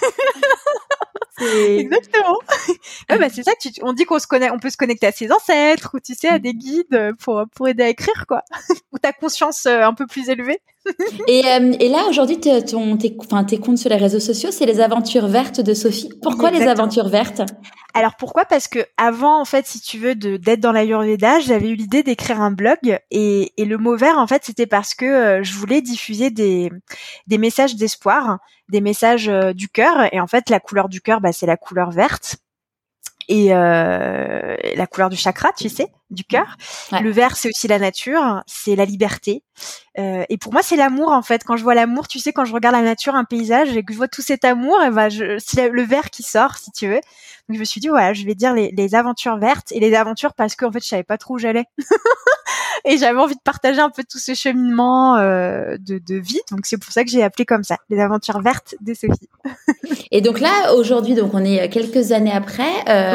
Exactement. Ouais, bah, c'est ça, on dit qu'on peut se connecter à ses ancêtres, ou tu sais, à des guides pour aider à écrire, quoi. Ou ta conscience un peu plus élevée.
Et là, aujourd'hui, tes comptes sur les réseaux sociaux, c'est les aventures vertes de Sophie. Pourquoi les aventures vertes?
Alors pourquoi? Parce que avant, en fait, si tu veux, d'être dans l'Ayurveda, j'avais eu l'idée d'écrire un blog et le mot vert, en fait, c'était parce que je voulais diffuser des messages d'espoir, des messages du cœur. Et en fait, la couleur du cœur, bah, c'est la couleur verte. Et la couleur du chakra, tu sais, du cœur. Ouais. Le vert, c'est aussi la nature, c'est la liberté. Et pour moi, c'est l'amour, en fait. Quand je vois l'amour, tu sais, quand je regarde la nature, un paysage, et que je vois tout cet amour, et ben, c'est le vert qui sort, si tu veux. Donc, je me suis dit, voilà, je vais dire les aventures vertes. Et les aventures parce qu'en fait, je savais pas trop où j'allais. Et j'avais envie de partager un peu tout ce cheminement de vie. Donc, c'est pour ça que j'ai appelé comme ça, les aventures vertes de Sophie.
Et donc là, aujourd'hui, donc on est quelques années après.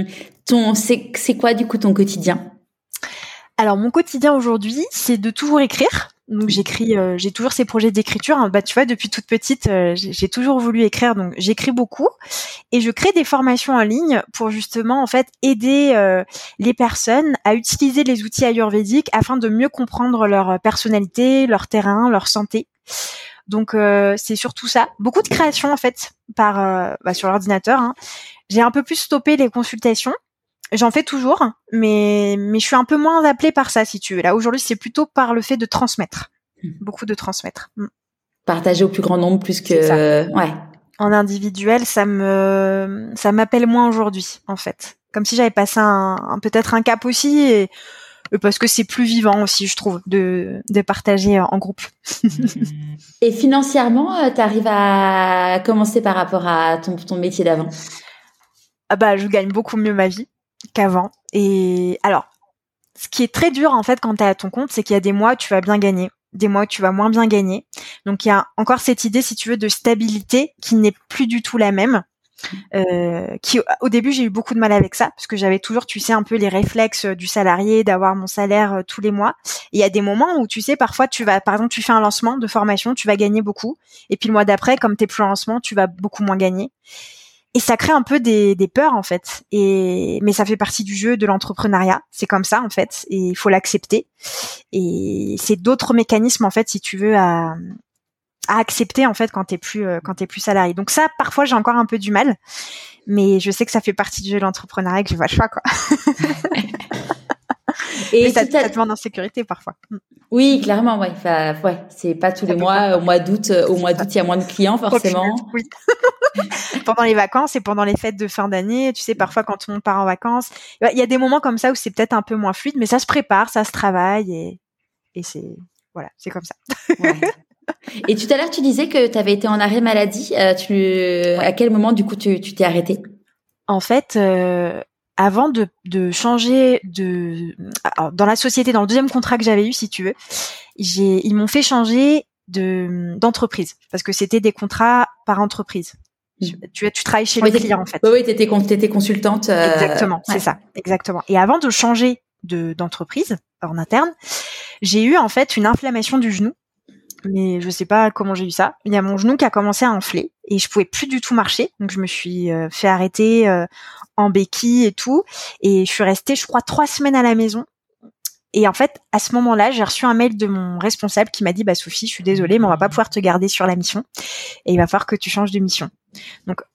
C'est quoi, du coup, ton quotidien?
Alors, mon quotidien aujourd'hui, c'est de toujours écrire. Donc, j'écris, j'ai toujours ces projets d'écriture. Bah, tu vois, depuis toute petite, j'ai toujours voulu écrire. Donc, j'écris beaucoup et je crée des formations en ligne pour justement, en fait, aider les personnes à utiliser les outils ayurvédiques afin de mieux comprendre leur personnalité, leur terrain, leur santé. Donc, c'est surtout ça. Beaucoup de création, en fait, sur l'ordinateur. Hein. J'ai un peu plus stoppé les consultations. J'en fais toujours, mais je suis un peu moins appelée par ça, si tu veux. Là, aujourd'hui, c'est plutôt par le fait de transmettre. Beaucoup de transmettre.
Partager au plus grand nombre plus que... Ouais.
En individuel, ça m'appelle moins aujourd'hui, en fait. Comme si j'avais passé peut-être un cap aussi, et parce que c'est plus vivant aussi, je trouve, de partager en groupe.
Et financièrement, t'arrives à commencer par rapport à ton métier d'avant?
Ah bah, je gagne beaucoup mieux ma vie qu'avant. Et alors, ce qui est très dur en fait quand t'es à ton compte, c'est qu'il y a des mois où tu vas bien gagner, des mois où tu vas moins bien gagner. Donc il y a encore cette idée, si tu veux, de stabilité qui n'est plus du tout la même. Qui au début j'ai eu beaucoup de mal avec ça parce que j'avais toujours, tu sais, un peu les réflexes du salarié, d'avoir mon salaire tous les mois. Et il y a des moments où tu sais, parfois par exemple, tu fais un lancement de formation, tu vas gagner beaucoup, et puis le mois d'après, comme t'es plus en lancement, tu vas beaucoup moins gagner. Et ça crée un peu des peurs en fait. Mais ça fait partie du jeu de l'entrepreneuriat. C'est comme ça en fait, et il faut l'accepter. Et c'est d'autres mécanismes en fait, si tu veux, à accepter en fait quand t'es plus salarié. Donc ça, parfois j'ai encore un peu du mal, mais je sais que ça fait partie du jeu de l'entrepreneuriat, que j'ai pas le choix, quoi. Et ça te demande en sécurité parfois.
Oui, clairement, ouais. Enfin, ouais, c'est pas tous les mois. Au mois d'août, il y a moins de clients forcément.
Oui. Pendant les vacances et pendant les fêtes de fin d'année, tu sais, parfois quand tout le monde part en vacances, il y a des moments comme ça où c'est peut-être un peu moins fluide, mais ça se prépare, ça se travaille et c'est comme ça.
Ouais. Et tout à l'heure, tu disais que tu avais été en arrêt maladie. À quel moment, du coup, tu t'es arrêtée?
En fait, avant de changer dans la société, dans le deuxième contrat que j'avais eu, si tu veux, ils m'ont fait changer d'entreprise parce que c'était des contrats par entreprise. Tu travailles chez le client, en fait.
Oui, t'étais consultante.
Exactement, c'est ça, exactement. Et avant de changer d'entreprise en interne, j'ai eu en fait une inflammation du genou. Mais je sais pas comment j'ai eu ça. Il y a mon genou qui a commencé à enfler et je pouvais plus du tout marcher. Donc je me suis fait arrêter en béquille et tout. Et je suis restée, je crois, 3 semaines à la maison. Et en fait, à ce moment-là, j'ai reçu un mail de mon responsable qui m'a dit, bah Sophie, je suis désolée, mais on va pas pouvoir te garder sur la mission et il va falloir que tu changes de mission. Donc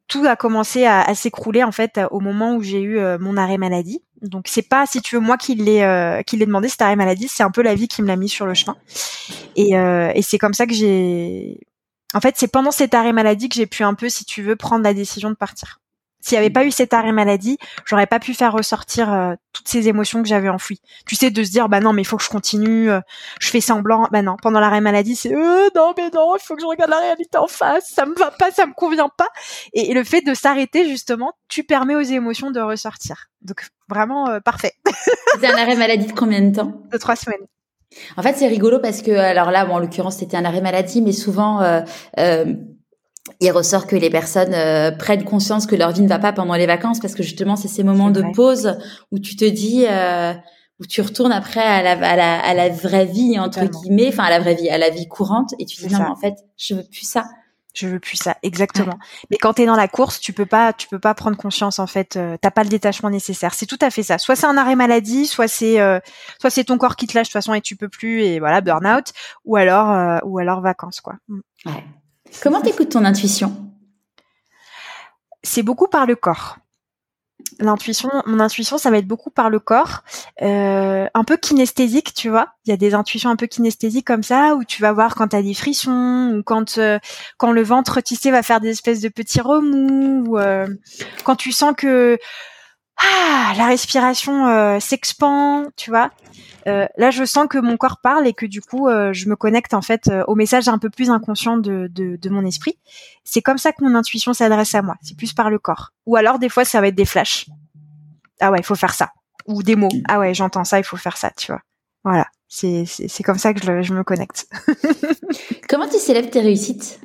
tout a commencé à s'écrouler en fait au moment où j'ai eu mon arrêt maladie. Donc c'est pas, si tu veux, moi qui l'ai demandé cet arrêt maladie, c'est un peu la vie qui me l'a mis sur le chemin. Et c'est comme ça que en fait, c'est pendant cet arrêt maladie que j'ai pu un peu, si tu veux, prendre la décision de partir. S'il n'y avait pas eu cet arrêt maladie, j'aurais pas pu faire ressortir toutes ces émotions que j'avais enfouies. Tu sais, de se dire, bah non, mais il faut que je continue, je fais semblant. Bah non, pendant l'arrêt maladie, c'est non, mais non, il faut que je regarde la réalité en face, ça me va pas, ça me convient pas. Et le fait de s'arrêter, justement, tu permets aux émotions de ressortir. Donc, vraiment, parfait.
C'était un arrêt maladie de combien de temps?
De 3 semaines.
En fait, c'est rigolo parce que, alors là, bon, en l'occurrence, c'était un arrêt maladie, mais souvent, il ressort que les personnes prennent conscience que leur vie ne va pas pendant les vacances parce que justement, c'est ces moments de pause où tu te dis, où tu retournes après à la vraie vie, entre guillemets, enfin, à la vraie vie, à la vie courante, et tu te dis, non, mais en fait, je veux plus ça.
Je veux plus ça, exactement. Ouais. Mais quand t'es dans la course, tu peux pas prendre conscience, en fait, t'as pas le détachement nécessaire. C'est tout à fait ça. Soit c'est un arrêt maladie, soit c'est ton corps qui te lâche de toute façon et tu peux plus, et voilà, burn-out, ou alors vacances, quoi.
Ouais. Comment t'écoutes ton intuition?
C'est beaucoup par le corps. Mon intuition, ça va être beaucoup par le corps, un peu kinesthésique, tu vois. Il y a des intuitions un peu kinesthésiques comme ça, où tu vas voir quand t'as des frissons, ou quand le ventre, tu sais, va faire des espèces de petits remous, ou quand tu sens que la respiration s'expand, tu vois. Là, je sens que mon corps parle et que du coup, je me connecte en fait au message un peu plus inconscient de mon esprit. C'est comme ça que mon intuition s'adresse à moi. C'est plus par le corps. Ou alors, des fois, ça va être des flashs. Ah ouais, il faut faire ça. Ou des mots. Ah ouais, j'entends ça, il faut faire ça, tu vois. Voilà. C'est comme ça que je me connecte.
Comment tu célèbres tes réussites?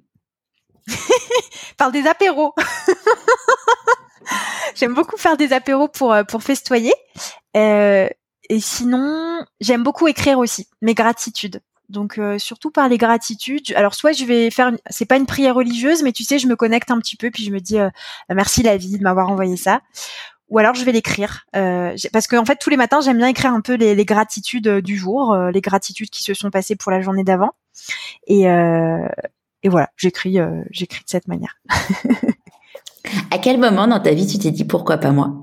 Par des apéros. J'aime beaucoup faire des apéros pour festoyer. Et sinon, j'aime beaucoup écrire aussi mes gratitudes. Donc surtout par les gratitudes. Alors soit je vais faire, c'est pas une prière religieuse, mais tu sais, je me connecte un petit peu puis je me dis merci la vie de m'avoir envoyé ça. Ou alors je vais l'écrire parce que en fait tous les matins j'aime bien écrire un peu les gratitudes du jour, les gratitudes qui se sont passées pour la journée d'avant. Et voilà, j'écris de cette manière.
À quel moment dans ta vie tu t'es dit pourquoi pas moi?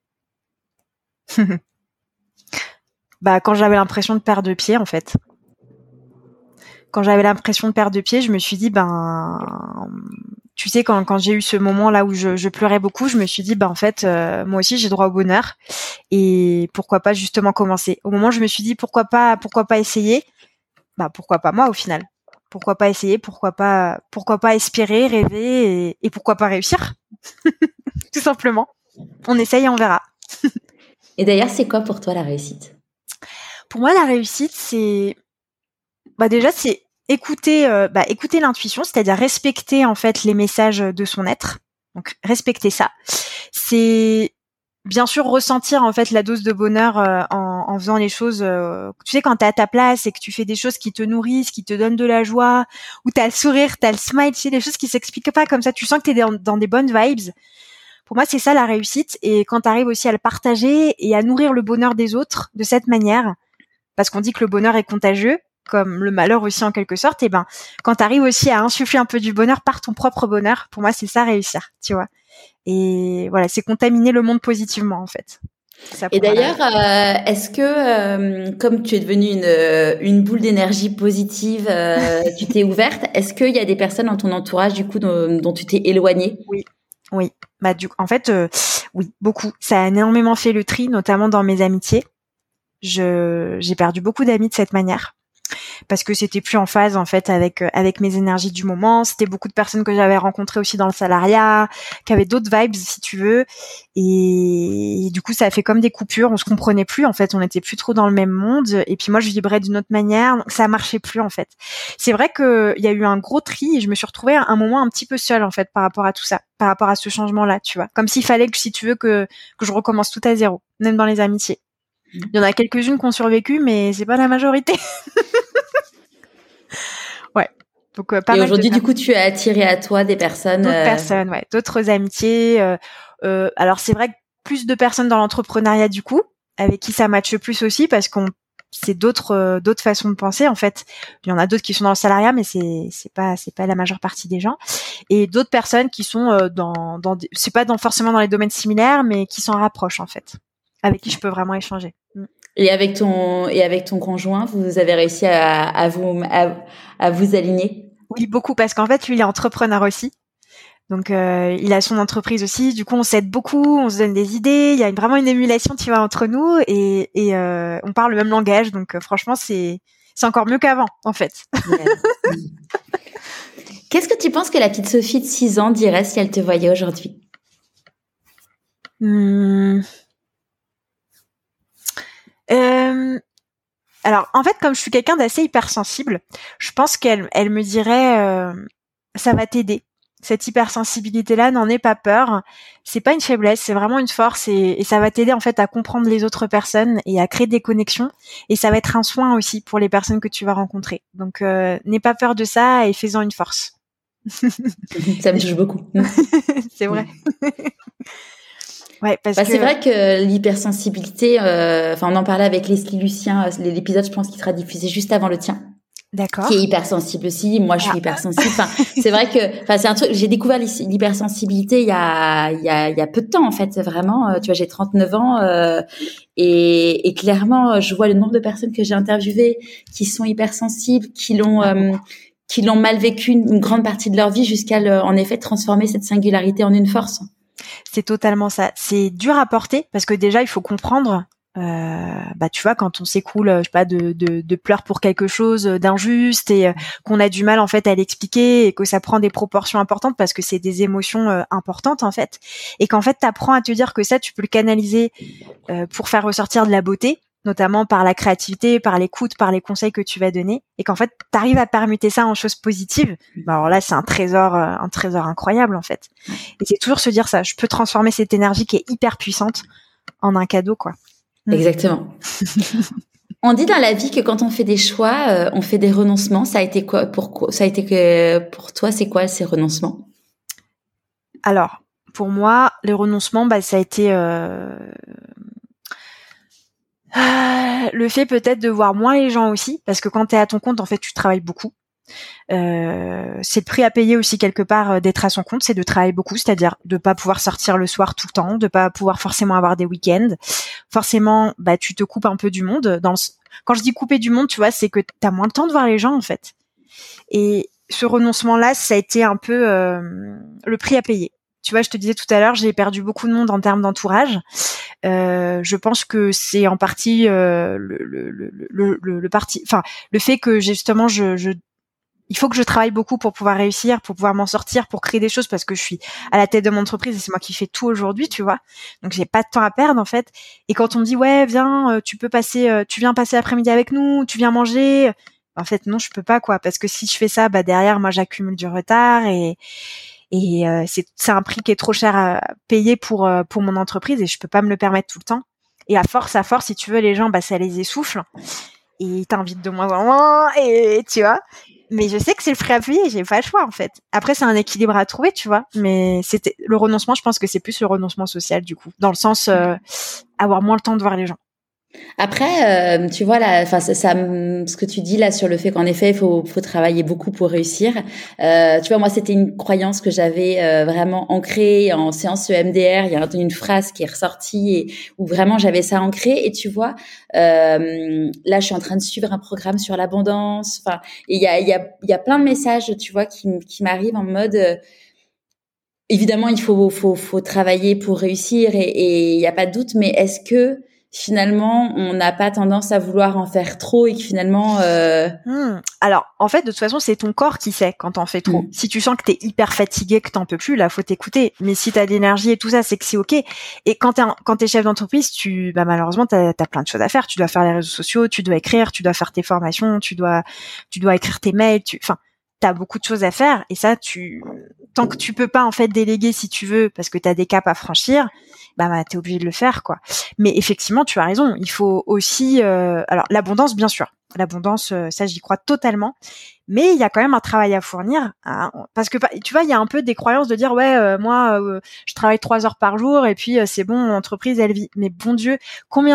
Bah quand j'avais l'impression de perdre pied en fait. Quand j'avais l'impression de perdre pied, je me suis dit tu sais quand j'ai eu ce moment là où je pleurais beaucoup, je me suis dit en fait moi aussi j'ai droit au bonheur et pourquoi pas justement commencer. Au moment où je me suis dit pourquoi pas essayer, pourquoi pas moi au final. Pourquoi pas essayer, pourquoi pas espérer, rêver et pourquoi pas réussir. Tout simplement. On essaye et on verra.
Et d'ailleurs, c'est quoi pour toi la réussite?
Pour moi, la réussite, c'est déjà c'est écouter l'intuition, c'est-à-dire respecter en fait les messages de son être. Donc respecter ça. C'est bien sûr ressentir en fait la dose de bonheur en faisant les choses. Tu sais quand t'es à ta place et que tu fais des choses qui te nourrissent, qui te donnent de la joie, où t'as le sourire, t'as le smile, tu sais des choses qui s'expliquent pas comme ça. Tu sens que t'es dans des bonnes vibes. Pour moi, c'est ça la réussite. Et quand t'arrives aussi à le partager et à nourrir le bonheur des autres de cette manière, parce qu'on dit que le bonheur est contagieux, comme le malheur aussi en quelque sorte, et quand t'arrives aussi à insuffler un peu du bonheur par ton propre bonheur, pour moi, c'est ça réussir, tu vois. Et voilà, c'est contaminer le monde positivement en fait.
Et d'ailleurs, est-ce que comme tu es devenue une boule d'énergie positive, tu t'es ouverte, est-ce qu'il y a des personnes dans ton entourage du coup dont tu t'es éloignée?
Oui. En fait, oui, beaucoup. Ça a énormément fait le tri, notamment dans mes amitiés. J'ai perdu beaucoup d'amis de cette manière. Parce que c'était plus en phase en fait avec mes énergies du moment. C'était beaucoup de personnes que j'avais rencontrées aussi dans le salariat, qui avaient d'autres vibes si tu veux, et du coup ça a fait comme des coupures. On se comprenait plus en fait, on n'était plus trop dans le même monde. Et puis moi je vibrais d'une autre manière, donc ça marchait plus en fait. C'est vrai que il y a eu un gros tri et je me suis retrouvée à un moment un petit peu seule en fait par rapport à tout ça, par rapport à ce changement-là, tu vois. Comme s'il fallait que si tu veux que je recommence tout à zéro, même dans les amitiés. Il y en a quelques-unes qui ont survécu, mais c'est pas la majorité. Ouais. Donc pas
et
mal.
Aujourd'hui, du coup, tu as attiré à toi des personnes.
D'autres personnes, ouais, d'autres amitiés. Alors c'est vrai que plus de personnes dans l'entrepreneuriat du coup, avec qui ça matche plus aussi, parce qu'on c'est d'autres façons de penser en fait. Il y en a d'autres qui sont dans le salariat, mais c'est pas la majeure partie des gens. Et d'autres personnes qui sont c'est pas forcément dans les domaines similaires, mais qui s'en rapprochent en fait, avec qui je peux vraiment échanger.
Et avec ton conjoint, vous avez réussi à vous aligner?
Oui, beaucoup, parce qu'en fait, lui, il est entrepreneur aussi. Donc, il a son entreprise aussi. Du coup, on s'aide beaucoup, on se donne des idées. Il y a vraiment une émulation, tu vois, entre nous, et on parle le même langage. Donc, franchement, c'est encore mieux qu'avant, en fait.
Qu'est-ce que tu penses que la petite Sophie de 6 ans dirait si elle te voyait aujourd'hui?
Alors, en fait, comme je suis quelqu'un d'assez hypersensible, je pense qu'elle me dirait ça va t'aider. Cette hypersensibilité-là, n'en aie pas peur. C'est pas une faiblesse, c'est vraiment une force, et ça va t'aider en fait à comprendre les autres personnes et à créer des connexions. Et ça va être un soin aussi pour les personnes que tu vas rencontrer. Donc, n'aie pas peur de ça et fais-en une force.
Ça me touche beaucoup.
C'est vrai. Ouais, parce que
c'est vrai que l'hypersensibilité, on en parlait avec Leslie Lucien, l'épisode, je pense, qui sera diffusé juste avant le tien.
D'accord.
Qui est hypersensible aussi. Moi, je suis hypersensible. C'est vrai que, c'est un truc, j'ai découvert l'hypersensibilité il y a peu de temps, en fait, vraiment. Tu vois, j'ai 39 ans, et clairement, je vois le nombre de personnes que j'ai interviewées qui sont hypersensibles, qui l'ont mal vécu une grande partie de leur vie jusqu'à, en effet, transformer cette singularité en une force.
C'est totalement ça. C'est dur à porter parce que déjà, il faut comprendre. Tu vois, quand on s'écoule, je sais pas, de pleurs pour quelque chose d'injuste, et qu'on a du mal en fait à l'expliquer, et que ça prend des proportions importantes parce que c'est des émotions importantes en fait, et qu'en fait t'apprends à te dire que ça tu peux le canaliser pour faire ressortir de la beauté, notamment par la créativité, par l'écoute, par les conseils que tu vas donner, et qu'en fait t'arrives à permuter ça en choses positives. Alors là, c'est un trésor incroyable en fait. Et c'est toujours se dire ça, je peux transformer cette énergie qui est hyper puissante en un cadeau, quoi.
Exactement. On dit dans la vie que quand on fait des choix, on fait des renoncements. Ça a été quoi pour toi, c'est quoi ces renoncements?
Alors, pour moi, les renoncements, ça a été le fait peut-être de voir moins les gens aussi, parce que quand t'es à ton compte, en fait, tu travailles beaucoup. C'est le prix à payer aussi quelque part d'être à son compte, c'est de travailler beaucoup, c'est-à-dire de pas pouvoir sortir le soir tout le temps, de pas pouvoir forcément avoir des week-ends. Forcément, tu te coupes un peu du monde. Quand je dis couper du monde, tu vois, c'est que t'as moins le temps de voir les gens en fait. Et ce renoncement-là, ça a été un peu le prix à payer. Tu vois, je te disais tout à l'heure, j'ai perdu beaucoup de monde en termes d'entourage. Je pense que c'est en partie le fait que justement il faut que je travaille beaucoup pour pouvoir réussir, pour pouvoir m'en sortir, pour créer des choses, parce que je suis à la tête de mon entreprise et c'est moi qui fais tout aujourd'hui, tu vois. Donc j'ai pas de temps à perdre en fait. Et quand on me dit ouais, viens, tu viens passer l'après-midi avec nous, tu viens manger, en fait non, je peux pas, quoi, parce que si je fais ça, derrière moi j'accumule du retard, et c'est un prix qui est trop cher à payer pour mon entreprise, et je peux pas me le permettre tout le temps. Et à force, si tu veux, les gens, ça les essouffle et ils t'invitent de moins en moins, et tu vois. Mais je sais que c'est le prix à payer, j'ai pas le choix en fait. Après, c'est un équilibre à trouver, tu vois. Mais c'était le renoncement, je pense que c'est plus le renoncement social du coup, dans le sens avoir moins le temps de voir les gens.
Après, tu vois là, ce que tu dis là sur le fait qu'en effet, il faut travailler beaucoup pour réussir. Tu vois, moi, c'était une croyance que j'avais vraiment ancrée en séance EMDR. Il y a une phrase qui est ressortie et où vraiment j'avais ça ancré. Et tu vois, là, je suis en train de suivre un programme sur l'abondance. Enfin, et il y a plein de messages, tu vois, qui m'arrivent en mode. Évidemment, il faut travailler pour réussir et il y a pas de doute. Mais est-ce que finalement, on n'a pas tendance à vouloir en faire trop et que finalement...
Alors, en fait, de toute façon, c'est ton corps qui sait quand t'en fais trop. Si tu sens que t'es hyper fatigué, que t'en peux plus, là, faut t'écouter. Mais si t'as de l'énergie et tout ça, c'est que c'est OK. Et quand t'es chef d'entreprise, malheureusement, t'as plein de choses à faire. Tu dois faire les réseaux sociaux, tu dois écrire, tu dois faire tes formations, tu dois écrire tes mails, t'as beaucoup de choses à faire. Et ça, tant que tu peux pas, en fait, déléguer si tu veux, parce que t'as des caps à franchir, t'es obligé de le faire, quoi. Mais effectivement, tu as raison. Il faut aussi, alors l'abondance, bien sûr. L'abondance, ça, j'y crois totalement. Mais il y a quand même un travail à fournir, hein, parce que tu vois, il y a un peu des croyances de dire ouais, moi, je travaille 3 heures par jour et puis c'est bon, mon entreprise, elle vit. Mais bon Dieu, combien de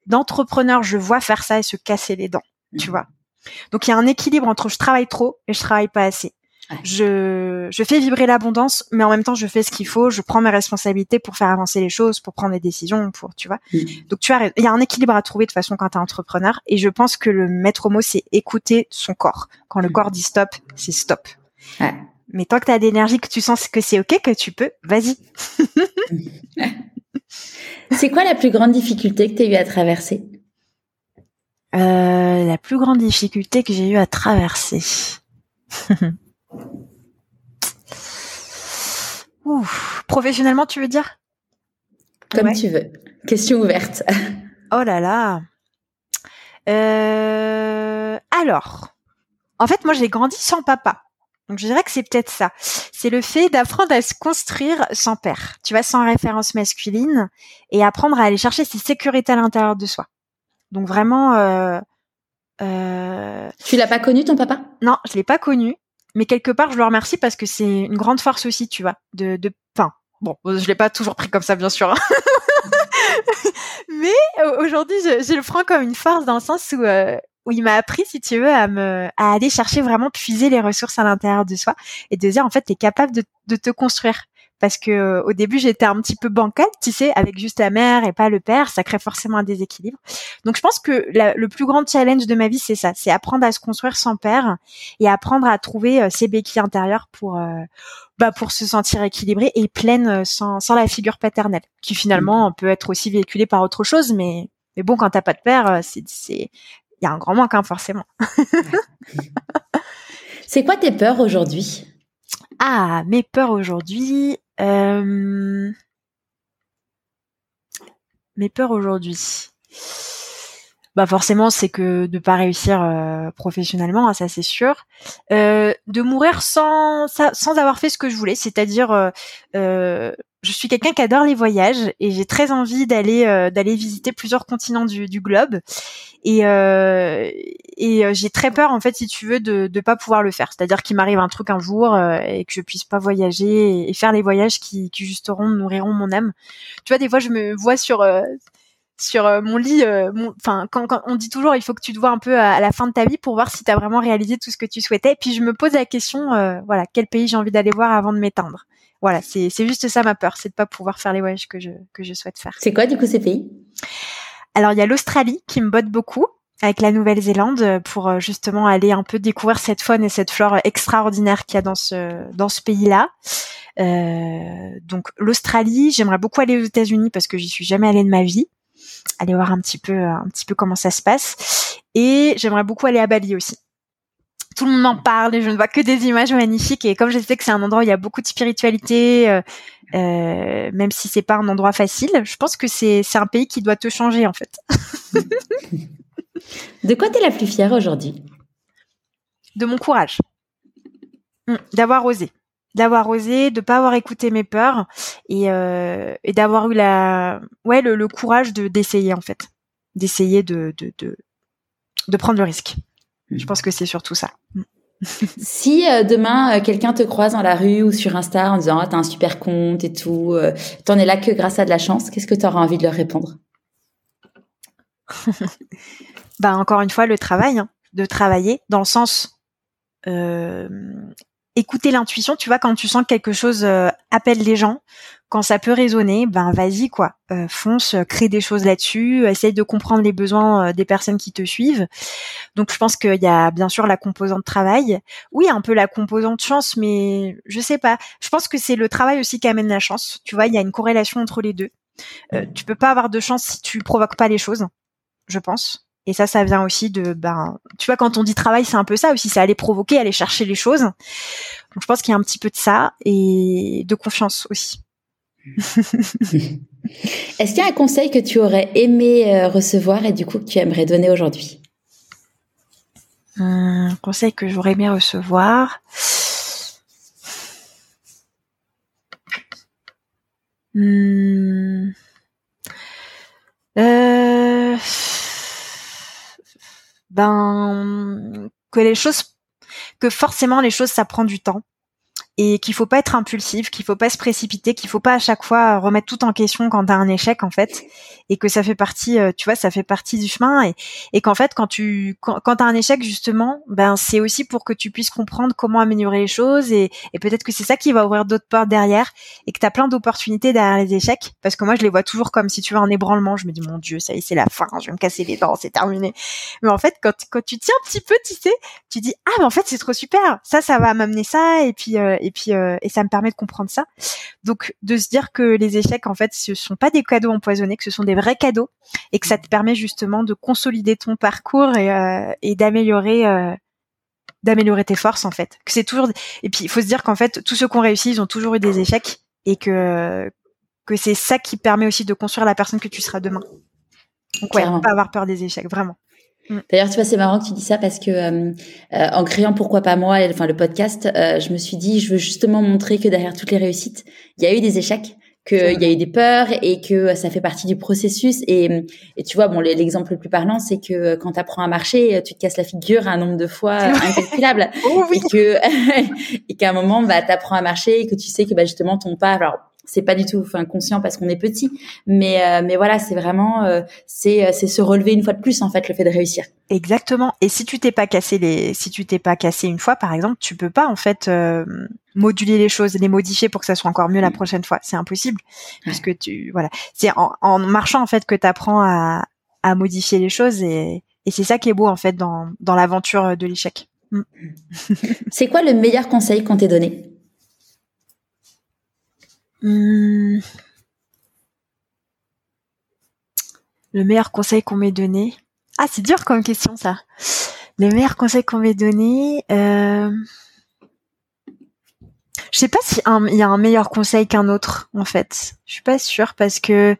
d'entrepreneurs je vois faire ça et se casser les dents, tu vois. Donc il y a un équilibre entre je travaille trop et je travaille pas assez.
Ouais.
Je fais vibrer l'abondance, mais en même temps je fais ce qu'il faut, je prends mes responsabilités pour faire avancer les choses, pour prendre des décisions, pour, tu vois. Donc tu vois, il y a un équilibre à trouver de toute façon quand t'es entrepreneur, et je pense que le maître mot c'est écouter son corps. Quand le corps dit stop, c'est stop.
Ouais.
Mais tant que t'as d'énergie, que tu sens que c'est ok, que tu peux, vas-y.
C'est quoi la plus grande difficulté que tu as eu à traverser?
La plus grande difficulté que j'ai eu à traverser. Ouf. Professionnellement, tu veux dire?
Comme tu veux. Question ouverte.
Oh là là. Alors, en fait, moi, j'ai grandi sans papa. Donc, je dirais que c'est peut-être ça. C'est le fait d'apprendre à se construire sans père. Tu vois, sans référence masculine, et apprendre à aller chercher ses sécurités à l'intérieur de soi. Donc, vraiment...
Tu l'as pas connu, ton papa?
Non, je l'ai pas connu. Mais quelque part, je le remercie parce que c'est une grande force aussi, tu vois. Enfin, bon, je l'ai pas toujours pris comme ça, bien sûr. Hein. Mais aujourd'hui, je le prends comme une force dans le sens où il m'a appris, si tu veux, à aller chercher vraiment puiser les ressources à l'intérieur de soi et de dire en fait, t'es capable de te construire. Parce que au début, j'étais un petit peu bancale, tu sais, avec juste la mère et pas le père, ça crée forcément un déséquilibre. Donc, je pense que le plus grand challenge de ma vie, c'est ça, c'est apprendre à se construire sans père et apprendre à trouver ses béquilles intérieures pour se sentir équilibrée et pleine sans la figure paternelle, qui finalement peut être aussi véhiculée par autre chose, mais bon, quand t'as pas de père, il y a un grand manque, hein, forcément.
C'est quoi tes peurs aujourd'hui?
Ah, mes peurs aujourd'hui. Mes peurs aujourd'hui. Bah forcément, c'est que de pas réussir professionnellement, hein, ça c'est sûr. De mourir sans avoir fait ce que je voulais, c'est-à-dire je suis quelqu'un qui adore les voyages et j'ai très envie d'aller visiter plusieurs continents du globe et j'ai très peur en fait, si tu veux, de pas pouvoir le faire. C'est-à-dire qu'il m'arrive un truc un jour et que je puisse pas voyager et faire les voyages qui nourriront mon âme. Tu vois, des fois je me vois sur mon lit, quand on dit toujours il faut que tu te vois un peu à la fin de ta vie pour voir si tu as vraiment réalisé tout ce que tu souhaitais. Puis je me pose la question, voilà, quel pays j'ai envie d'aller voir avant de m'éteindre. Voilà, c'est juste ça ma peur, c'est de pas pouvoir faire les voyages que je souhaite faire.
C'est quoi du coup ces pays?
Alors il y a l'Australie qui me botte beaucoup, avec la Nouvelle-Zélande, pour justement aller un peu découvrir cette faune et cette flore extraordinaire qu'il y a dans ce pays-là. Donc l'Australie, j'aimerais beaucoup aller aux États-Unis parce que j'y suis jamais allée de ma vie. Aller voir un petit peu comment ça se passe. Et j'aimerais beaucoup aller à Bali aussi. Tout le monde m'en parle et je ne vois que des images magnifiques. Et comme je sais que c'est un endroit où il y a beaucoup de spiritualité, même si c'est pas un endroit facile, je pense que c'est un pays qui doit te changer en fait.
De quoi t'es la plus fière aujourd'hui? De
mon courage. D'avoir osé. De pas avoir écouté mes peurs et d'avoir eu le courage d'essayer en fait, d'essayer de prendre le risque. Je pense que c'est surtout ça.
Si demain quelqu'un te croise dans la rue ou sur Insta en disant t'as un super compte et tout, t'en es là que grâce à de la chance, qu'est-ce que t'auras envie de leur répondre?
Encore une fois le travail, hein, de travailler dans le sens écouter l'intuition, tu vois, quand tu sens que quelque chose appelle les gens, quand ça peut résonner, vas-y quoi, fonce, crée des choses là-dessus, essaye de comprendre les besoins des personnes qui te suivent. Donc je pense qu'il y a bien sûr la composante travail, oui un peu la composante chance, mais je sais pas. Je pense que c'est le travail aussi qui amène la chance. Tu vois, il y a une corrélation entre les deux. Tu peux pas avoir de chance si tu provoques pas les choses, je pense. Et ça vient aussi de, tu vois, quand on dit travail, c'est un peu ça aussi, c'est aller provoquer, aller chercher les choses. Donc je pense qu'il y a un petit peu de ça et de confiance aussi.
Est-ce qu'il y a un conseil que tu aurais aimé recevoir et du coup que tu aimerais donner aujourd'hui?
Un conseil que j'aurais aimé recevoir. Que forcément les choses ça prend du temps et qu'il faut pas être impulsif, qu'il faut pas se précipiter, qu'il faut pas à chaque fois remettre tout en question quand t'as un échec en fait, et que ça fait partie, tu vois, ça fait partie du chemin, et qu'en fait quand t'as un échec justement, ben c'est aussi pour que tu puisses comprendre comment améliorer les choses, et peut-être que c'est ça qui va ouvrir d'autres portes derrière, et que t'as plein d'opportunités derrière les échecs, parce que moi je les vois toujours comme, si tu veux, un ébranlement. Je me dis mon Dieu, ça y est, c'est la fin, je vais me casser les dents, c'est terminé. Mais en fait quand tu tiens un petit peu, tu sais, tu dis ah mais en fait c'est trop super, ça va m'amener ça, et ça me permet de comprendre ça. Donc de se dire que les échecs en fait ce sont pas des cadeaux empoisonnés, que ce sont des vrais cadeaux, et que ça te permet justement de consolider ton parcours et d'améliorer tes forces en fait. Que c'est toujours, et puis il faut se dire qu'en fait tous ceux qui ont réussi, ils ont toujours eu des échecs, et que c'est ça qui permet aussi de construire la personne que tu seras demain. Donc ouais, faut pas avoir peur des échecs, vraiment.
D'ailleurs, tu vois, c'est marrant que tu dis ça parce que en créant Pourquoi pas moi, enfin le podcast, je me suis dit, je veux justement montrer que derrière toutes les réussites, il y a eu des échecs, qu'il y a eu des peurs, et que ça fait partie du processus. Et tu vois, bon, l'exemple le plus parlant, c'est que quand tu apprends à marcher, tu te casses la figure un nombre de fois incalculable.
Oh, oui.
Et qu'à un moment, bah, t'apprends à marcher, et que tu sais que bah, justement ton pas, alors c'est pas du tout conscient parce qu'on est petit, mais voilà, c'est vraiment c'est se relever une fois de plus en fait, le fait de réussir.
Exactement. Et si tu t'es pas cassé une fois par exemple, tu peux pas en fait moduler les choses, les modifier pour que ça soit encore mieux la prochaine fois. C'est impossible, puisque c'est en marchant en fait que t'apprends à modifier les choses, et c'est ça qui est beau en fait dans l'aventure de l'échec.
C'est quoi le meilleur conseil qu'on t'ait donné?
Le meilleur conseil qu'on m'ait donné. Ah, c'est dur comme question, ça. Les meilleurs conseils qu'on m'ait donnés. Je sais pas si il y a un meilleur conseil qu'un autre, en fait. Je suis pas sûre, parce que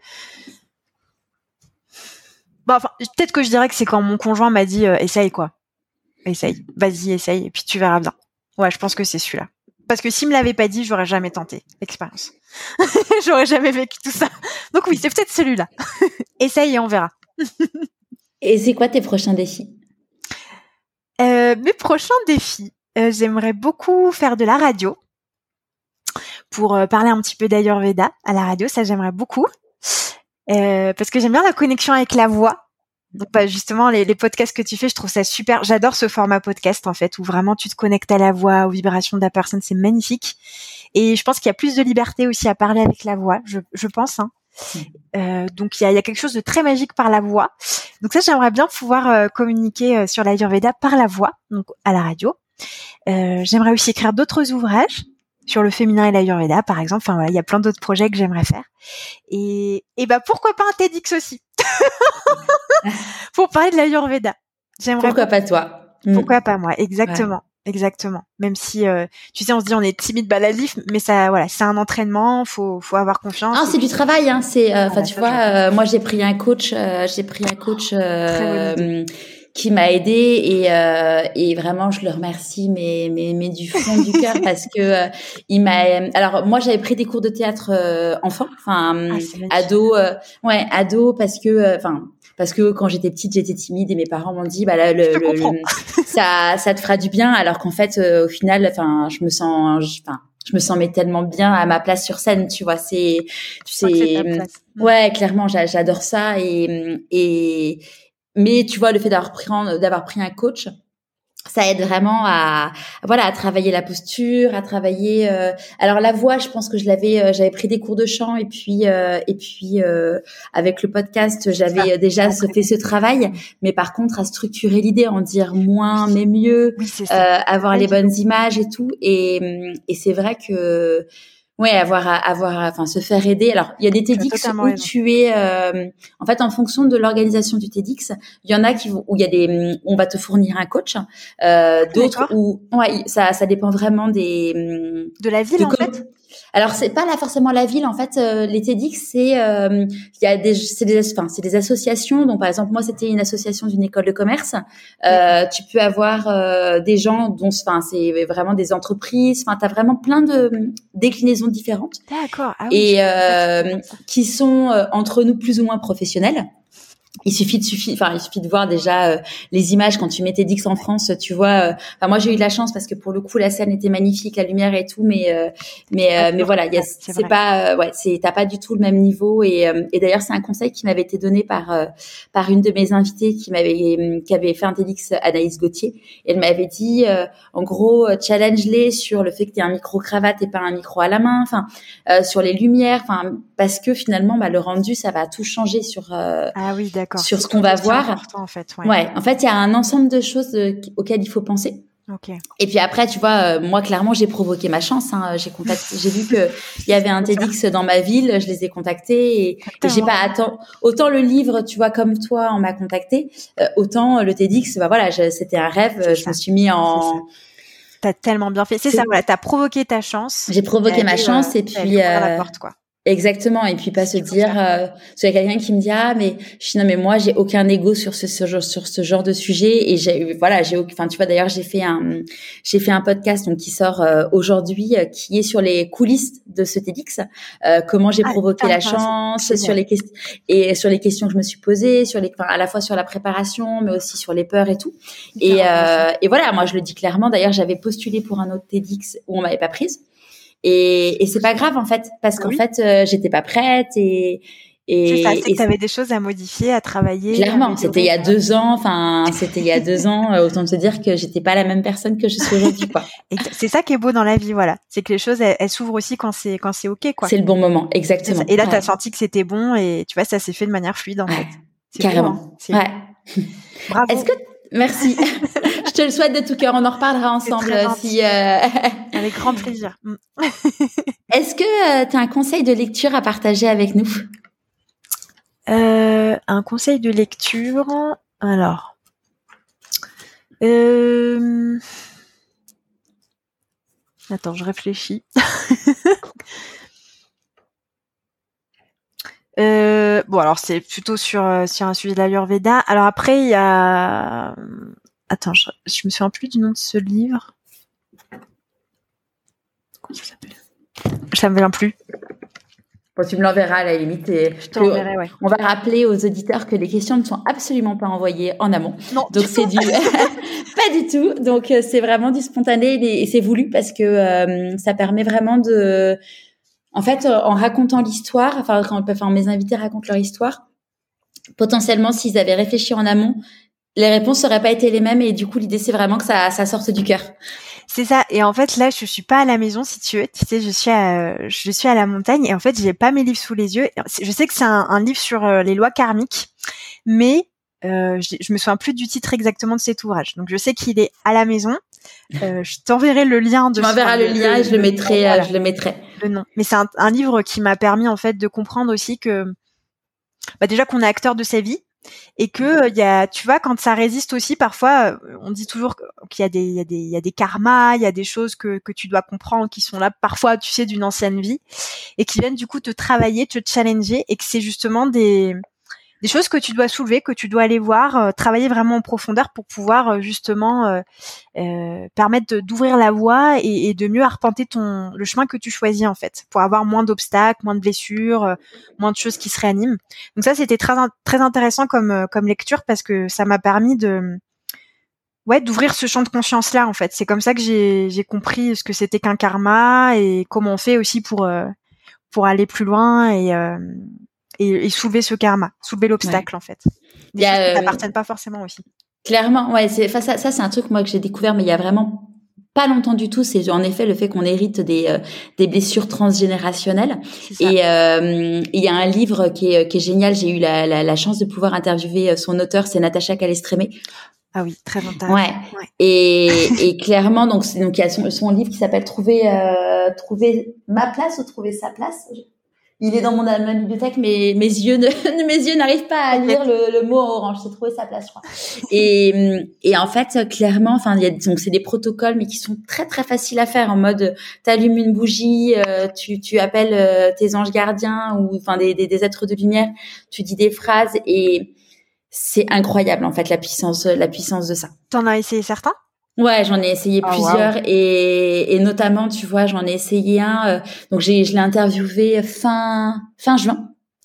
peut-être que je dirais que c'est quand mon conjoint m'a dit essaye quoi. Essaye. Vas-y, essaye, et puis tu verras bien. Ouais, je pense que c'est celui-là. Parce que s'il me l'avait pas dit, j'aurais jamais tenté l'expérience. J'aurais jamais vécu tout ça. Donc oui, c'est peut-être celui-là. Essaye et on verra.
Et c'est quoi tes prochains défis?
Mes prochains défis, j'aimerais beaucoup faire de la radio, pour parler un petit peu d'Ayurveda à la radio. Ça, j'aimerais beaucoup, parce que j'aime bien la connexion avec la voix. Donc justement, les podcasts que tu fais, je trouve ça super. J'adore ce format podcast en fait, où vraiment tu te connectes à la voix, aux vibrations de la personne. C'est magnifique. Et je pense qu'il y a plus de liberté aussi à parler avec la voix, je pense. Donc il y a quelque chose de très magique par la voix. Donc ça, j'aimerais bien pouvoir communiquer sur l'Ayurveda par la voix, donc à la radio. J'aimerais aussi écrire d'autres ouvrages sur le féminin et l'Ayurveda, par exemple. Enfin voilà, il y a plein d'autres projets que j'aimerais faire. Et pourquoi pas un TEDx aussi pour parler de l'Ayurveda.
Pourquoi pas toi?
Pourquoi pas moi? Exactement. Ouais. Exactement. Même si, tu sais, on se dit on est timide, balalif, mais ça, voilà, c'est un entraînement, faut avoir confiance.
Ah, c'est du travail, hein. C'est, tu vois, moi j'ai pris un coach, qui m'a aidée, et vraiment je le remercie, mais du fond du cœur, parce que il m'a. Alors moi j'avais pris des cours de théâtre enfant, ado, parce que quand j'étais petite, j'étais timide, et mes parents m'ont dit ça te fera du bien, alors qu'en fait au final, je me sens mais tellement bien à ma place sur scène, tu vois, ouais, clairement j'adore ça, mais tu vois, le fait d'avoir pris un coach, ça aide vraiment à travailler la posture, à travailler alors la voix. Je pense que j'avais pris des cours de chant, et puis avec le podcast, j'avais déjà fait ce travail, mais par contre à structurer l'idée, en dire moins mais mieux, avoir les bonnes images et tout, et c'est vrai que se faire aider. Alors, il y a des TEDx où tu es, en fait, en fonction de l'organisation du TEDx, il y en a où il y a on va te fournir un coach, d'autres où, ça dépend vraiment
de la ville, en fait.
Alors, c'est pas là forcément la ville, en fait. Les TEDx, c'est des associations. Donc, par exemple, moi, c'était une association d'une école de commerce. Tu peux avoir des gens dont, c'est vraiment des entreprises. T'as vraiment plein de déclinaisons différentes.
D'accord. Ah
oui, et qui sont entre nous plus ou moins professionnels. Il suffit de voir déjà les images quand tu mets TEDx en France, tu vois. Moi, j'ai eu de la chance parce que pour le coup, la scène était magnifique, la lumière et tout, mais voilà, c'est pas, t'as pas du tout le même niveau. Et d'ailleurs, c'est un conseil qui m'avait été donné par une de mes invitées qui avait fait un TEDx, Anaïs Gauthier. Et elle m'avait dit, en gros, challenge-les sur le fait que t'aies un micro cravate et pas un micro à la main, sur les lumières, parce que finalement, le rendu, ça va tout changer sur.
Ah oui, d'accord.
Sur ce qu'on va voir.
Important, en fait,
en fait, il y a un ensemble de choses auxquelles il faut penser.
Okay.
Et puis après, tu vois, moi, clairement, j'ai provoqué ma chance. J'ai vu que il y avait un TEDx dans ma ville, je les ai contactés et j'ai pas autant le livre, tu vois, comme toi, on m'a contacté, autant le TEDx, c'était un rêve. Je me suis mis en.
T'as tellement bien fait. C'est ça, voilà, t'as provoqué ta chance.
J'ai provoqué ma chance et puis.
La porte, quoi.
Exactement, et puis pas se dire il y a quelqu'un qui me dit mais je dis non mais moi j'ai aucun ego sur ce genre de sujet et tu vois d'ailleurs j'ai fait un podcast donc qui sort aujourd'hui qui est sur les coulisses de ce TEDx, comment j'ai provoqué la chance, sur les questions et sur les questions que je me suis posées, à la fois sur la préparation mais aussi sur les peurs et tout. Et voilà, moi je le dis clairement, d'ailleurs j'avais postulé pour un autre TEDx où on m'avait pas prise. Et c'est pas grave en fait parce qu'en fait j'étais pas prête et
c'est ça, c'est que t'avais des choses à modifier, à travailler.
Clairement, c'était il y a 2 ans. Autant te dire que j'étais pas la même personne que je suis aujourd'hui, quoi.
Et c'est ça qui est beau dans la vie, voilà. C'est que les choses, elles s'ouvrent aussi quand c'est ok, quoi.
C'est le bon moment, exactement.
Et là, t'as senti que c'était bon et tu vois, ça s'est fait de manière fluide, en fait.
Carrément.
Beau, hein. Bravo.
Merci. Je te le souhaite de tout cœur. On en reparlera ensemble
avec grand plaisir.
Est-ce que tu as un conseil de lecture à partager avec nous?
Un conseil de lecture. Alors. Attends, je réfléchis. Bon, alors c'est plutôt sur un sujet de l'Ayurveda. Alors après, il y a... Attends, je me souviens plus du nom de ce livre. Comment ça s'appelle? Je me souviens plus.
Bon, tu me l'enverras à la limite.
Je te l'enverrai, ouais.
On va rappeler aux auditeurs que les questions ne sont absolument pas envoyées en amont.
Non.
Donc c'est pas du tout. Donc c'est vraiment du spontané et c'est voulu parce que ça permet vraiment de... En fait, en racontant l'histoire, quand mes invités racontent leur histoire, potentiellement, s'ils avaient réfléchi en amont, les réponses n'auraient pas été les mêmes. Et du coup, l'idée, c'est vraiment que ça sorte du cœur.
C'est ça. Et en fait, là, je suis pas à la maison, si tu veux. Tu sais, je suis à la montagne et en fait, j'ai pas mes livres sous les yeux. Je sais que c'est un livre sur les lois karmiques, mais je me souviens plus du titre exactement de cet ouvrage. Donc, je sais qu'il est à la maison. Je t'enverrai le lien.
Tu m'enverras le lien et je le mettrai. Je le mettrai.
Le nom. Mais c'est un livre qui m'a permis en fait de comprendre aussi que, déjà qu'on est acteur de sa vie. Et que tu vois, quand ça résiste aussi, parfois, on dit toujours qu'il y a des karmas, il y a des choses que tu dois comprendre qui sont là, parfois, tu sais, d'une ancienne vie, et qui viennent du coup te travailler, te challenger, et que c'est justement des choses que tu dois soulever, que tu dois aller voir, travailler vraiment en profondeur pour pouvoir justement permettre d'ouvrir la voie et de mieux arpenter le chemin que tu choisis en fait, pour avoir moins d'obstacles, moins de blessures, moins de choses qui se réaniment. Donc ça, c'était très très intéressant comme lecture parce que ça m'a permis d'ouvrir ce champ de conscience là en fait. C'est comme ça que j'ai compris ce que c'était qu'un karma et comment on fait aussi pour aller plus loin et soulever ce karma, soulever l'obstacle en fait. Des choses qui n'appartiennent pas forcément aussi.
Clairement, ouais, ça c'est un truc moi que j'ai découvert, mais il y a vraiment pas longtemps du tout. C'est en effet le fait qu'on hérite des blessures transgénérationnelles. Et il y a un livre qui est génial. J'ai eu la chance de pouvoir interviewer son auteur, c'est Natacha Calestrémé.
Ah oui, très intéressant.
Ouais. Et clairement, donc il y a son livre qui s'appelle Trouver ma place ou trouver sa place. Il est dans ma bibliothèque, mais mes yeux n'arrivent pas à lire le mot orange. C'est trouver sa place, je crois. Et en fait, clairement, donc c'est des protocoles, mais qui sont très très faciles à faire. En mode, t'allumes une bougie, tu appelles tes anges gardiens ou des êtres de lumière. Tu dis des phrases et c'est incroyable en fait la puissance de ça.
T'en as essayé certains?
Ouais, j'en ai essayé plusieurs. Wow. Et notamment, tu vois, j'en ai essayé un. Donc je l'ai interviewé fin juin.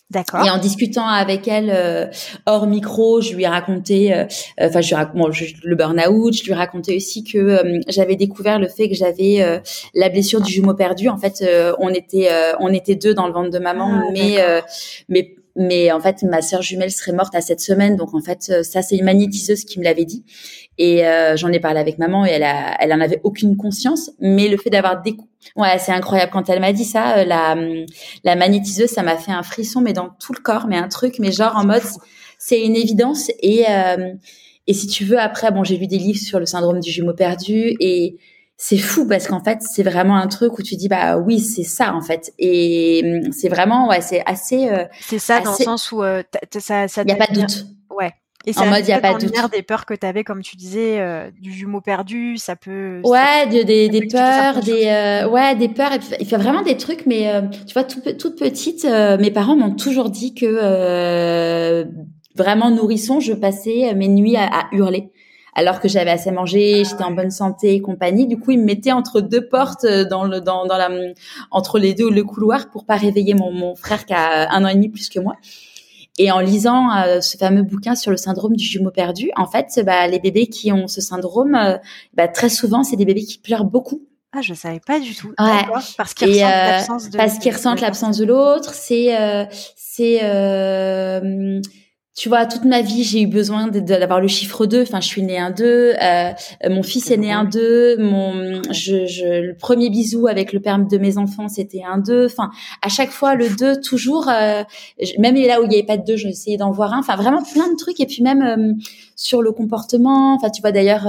D'accord.
Et en discutant avec elle hors micro, je lui ai raconté, le burn-out. Je lui ai raconté aussi que j'avais découvert le fait que j'avais la blessure du jumeau perdu. En fait, on était deux dans le ventre de maman, mais en fait, ma sœur jumelle serait morte à 7 semaines. Donc en fait, ça c'est une magnétiseuse qui me l'avait dit. Et j'en ai parlé avec maman et elle en avait aucune conscience. Mais le fait d'avoir ouais, c'est incroyable quand elle m'a dit ça. La magnétiseuse, ça m'a fait un frisson, mais dans tout le corps, mais un truc, mais genre en mode, c'est une évidence. Et si tu veux, après, bon, j'ai lu des livres sur le syndrome du jumeau perdu et c'est fou parce qu'en fait, c'est vraiment un truc où tu dis, bah oui, c'est ça en fait. Et c'est vraiment, ouais, c'est assez.
C'est ça dans le sens où ça.
Il n'y a pas de doute.
Ouais. Et
en mode, il n'y a pas de doute.
Des peurs que tu avais, comme tu disais, du jumeau perdu, ça peut.
Ouais, des peurs, des peurs. Et puis, il fait vraiment des trucs, mais tu vois, toute petite, mes parents m'ont toujours dit que vraiment nourrisson, je passais mes nuits à hurler. Alors que j'avais assez mangé, j'étais en bonne santé et compagnie. Du coup, ils me mettaient entre deux portes entre les deux le couloir pour pas réveiller mon frère qui a 1 an et demi plus que moi. Et en lisant ce fameux bouquin sur le syndrome du jumeau perdu, en fait, les bébés qui ont ce syndrome, très souvent, c'est des bébés qui pleurent beaucoup.
Ah, je savais pas du tout.
Ouais.
Parce qu'ils ressentent l'absence de.
Parce qu'ils ressentent l'absence de l'autre. Tu vois, toute ma vie, j'ai eu besoin d'avoir le chiffre 2. Enfin, je suis née un 2. Mon fils est né un 2. Le premier bisou avec le père de mes enfants, c'était un 2. Enfin, à chaque fois, le 2, toujours, même là où il n'y avait pas de 2, j'essayais d'en voir un. Enfin, vraiment plein de trucs. Et puis même sur le comportement. Enfin, tu vois, d'ailleurs,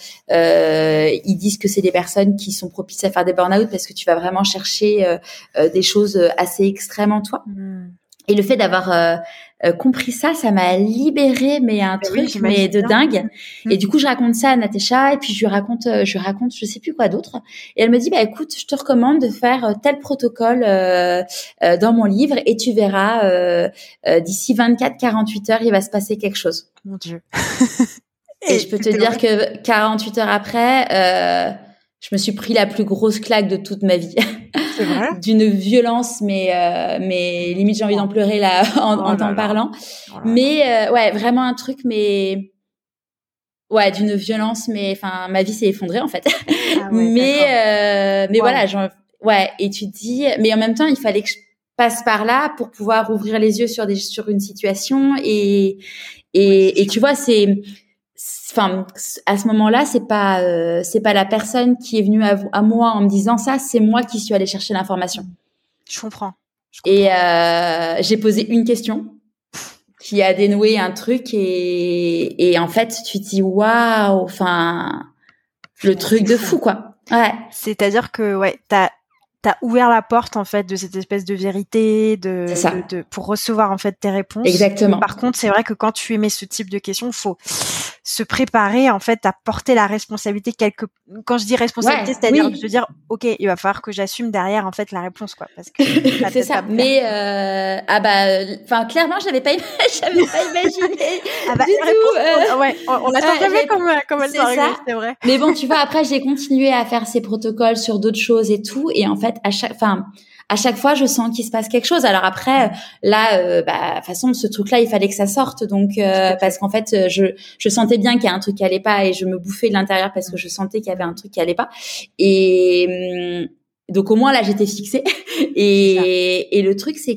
ils disent que c'est des personnes qui sont propices à faire des burn-out parce que tu vas vraiment chercher des choses assez extrêmes en toi. Et le fait d'avoir compris ça m'a libérée, mais un truc, mais de dingue. Et du coup, je raconte ça à Natacha, et puis je raconte, je sais plus quoi d'autre. Et elle me dit, écoute, je te recommande de faire tel protocole dans mon livre, et tu verras, d'ici 24-48 heures, il va se passer quelque chose.
Mon Dieu.
Et je peux te dire que 48 heures après, je me suis pris la plus grosse claque de toute ma vie.
C'est vrai.
D'une violence, mais limite j'ai envie d'en pleurer là en t'en parlant. Mais ouais, vraiment un truc, mais ouais, d'une violence, mais enfin ma vie s'est effondrée en fait.
Ah ouais,
mais voilà, ouais. Et tu te dis, mais en même temps, il fallait que je passe par là pour pouvoir ouvrir les yeux sur une situation et tu vois, enfin, à ce moment-là, c'est pas la personne qui est venue à moi en me disant ça, c'est moi qui suis allée chercher l'information.
Je comprends.
Et j'ai posé une question qui a dénoué un truc et en fait, tu te dis waouh, enfin, le truc de fou quoi. Ouais.
C'est-à-dire que ouais, t'as ouvert la porte en fait de cette espèce de vérité, pour recevoir en fait tes réponses.
Exactement.
Par contre, c'est vrai que quand tu émets ce type de questions, faut se préparer en fait à porter la responsabilité quand je dis responsabilité, c'est-à-dire de se dire ok, il va falloir que j'assume derrière en fait la réponse quoi, parce que
c'est ça. Mais enfin clairement, j'avais pas imaginé du tout.
Ouais, on l'attend jamais comme elle s'arrive, c'est vrai.
Mais bon, tu vois, après j'ai continué à faire ces protocoles sur d'autres choses et tout, et en fait à chaque fois, je sens qu'il se passe quelque chose. Alors après, là, de toute façon, ce truc-là, il fallait que ça sorte. Donc, parce qu'en fait, je sentais bien qu'il y a un truc qui allait pas et je me bouffais de l'intérieur parce que je sentais qu'il y avait un truc qui allait pas. Et donc, au moins, là, j'étais fixée. Et le truc, c'est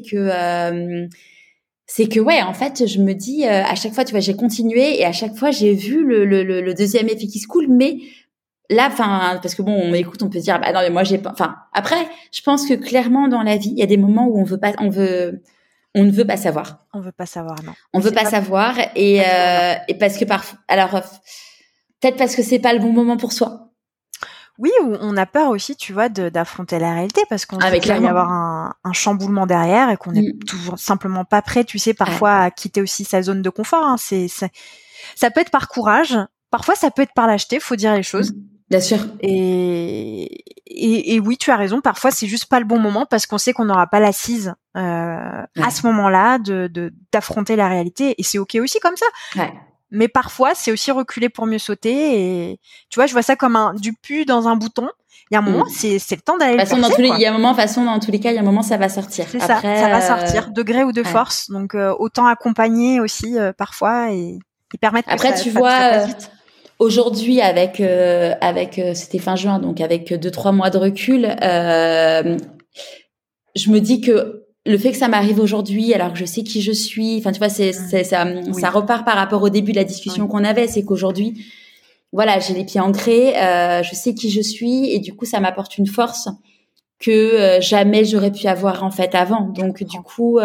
que ouais, en fait, je me dis, à chaque fois, tu vois, j'ai continué et à chaque fois, j'ai vu le deuxième effet qui se coule, mais là, enfin, parce que bon, on m'écoute, on peut se dire, non, mais moi, j'ai pas, enfin, après, je pense que clairement, dans la vie, il y a des moments où on ne veut pas savoir.
On veut pas savoir, non.
On veut pas savoir, et parce que alors, peut-être parce que c'est pas le bon moment pour soi.
Oui, on a peur aussi, tu vois, d'affronter la réalité parce qu'on sait qu'il va y avoir un chamboulement derrière et qu'on n'est toujours simplement pas prêt, tu sais, parfois à quitter aussi sa zone de confort. Hein. Ça peut être par courage, parfois ça peut être par lâcheté, faut dire les choses.
Bien sûr.
Et oui, tu as raison. Parfois, c'est juste pas le bon moment parce qu'on sait qu'on n'aura pas l'assise à ce moment-là d'affronter la réalité. Et c'est ok aussi comme ça.
Ouais.
Mais parfois, c'est aussi reculer pour mieux sauter. Et tu vois, je vois ça comme du pu dans un bouton. Il y a un moment, c'est le temps d'aller le percer,
il y a un moment, dans tous les cas, il y a un moment, ça va sortir.
C'est après, ça va sortir, de gré ou de force. Donc, autant accompagner aussi parfois et permettre
après,
que ça,
tu
ça
vois,
passe vite.
Aujourd'hui, avec c'était fin juin, donc avec 2-3 mois de recul, je me dis que le fait que ça m'arrive aujourd'hui, alors que je sais qui je suis, enfin, tu vois, ça repart par rapport au début de la discussion qu'on avait, c'est qu'aujourd'hui, voilà, j'ai les pieds ancrés, je sais qui je suis, et du coup, ça m'apporte une force que jamais j'aurais pu avoir en fait avant. Donc du coup,